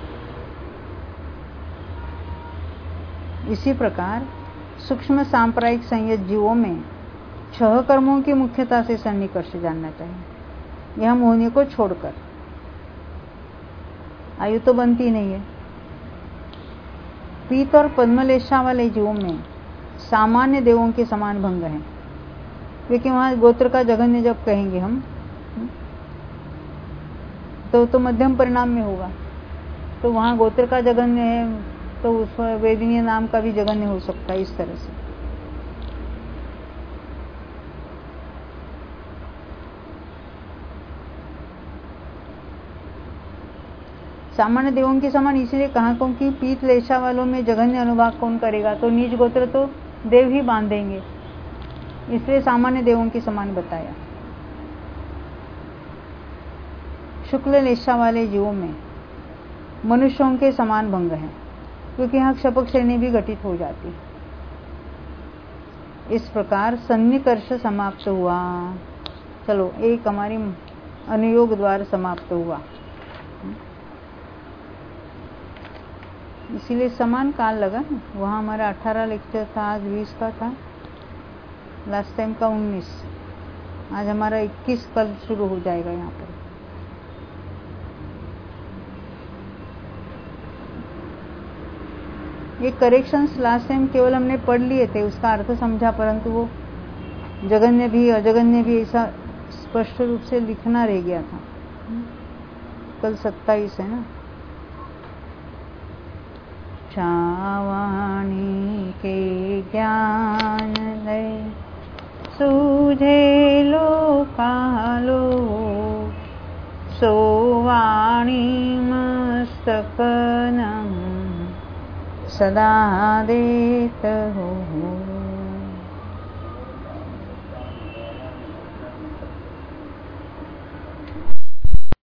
इसी प्रकार सूक्ष्म सांप्रायिक संयत जीवों में 6 कर्मों की मुख्यता से सन्निकर्ष जानना चाहिए। यह मोहनीय को छोड़कर आयु तो बनती नहीं है। पीत और पद्मलेशा वाले जीवों में सामान्य देवों के समान भंग है, क्योंकि वहां गोत्र का जघन्य जब कहेंगे हम तो मध्यम परिणाम में होगा। तो वहां गोत्र का जघन्य है, तो उस वेदनीय नाम का भी जघन्य हो सकता है। इस तरह से सामान्य देवों के समान इसलिए कहा, क्योंकि पीत लेशा वालों में जघन्य अनुभाग कौन करेगा? तो नीच गोत्र तो देव ही बांधेंगे, इसलिए सामान्य देवों के समान बताया। शुक्ल लेशा वाले जीवों में मनुष्यों के समान भंग है, क्योंकि यहाँ क्षपक श्रेणी भी घटित हो जाती है। इस प्रकार सन्निकर्ष समाप्त हुआ। चलो, एक हमारी अनुयोग द्वार समाप्त हुआ। इसीलिए समान काल लगा ना। वहाँ हमारा 18 लेक्चर था, आज 20 का था, लास्ट टाइम का 19। आज हमारा 21 कल शुरू हो जाएगा। यहाँ पर ये करेक्शंस लास्ट टाइम केवल हमने पढ़ लिए थे, उसका अर्थ समझा, परंतु वो जघन्य भी अजघन्य भी ऐसा स्पष्ट रूप से लिखना रह गया था। कल 27 है ना। छावाणी के ज्ञान दे सूझे लोकालो, सोवाणी मस्तक नम सदा देत हो।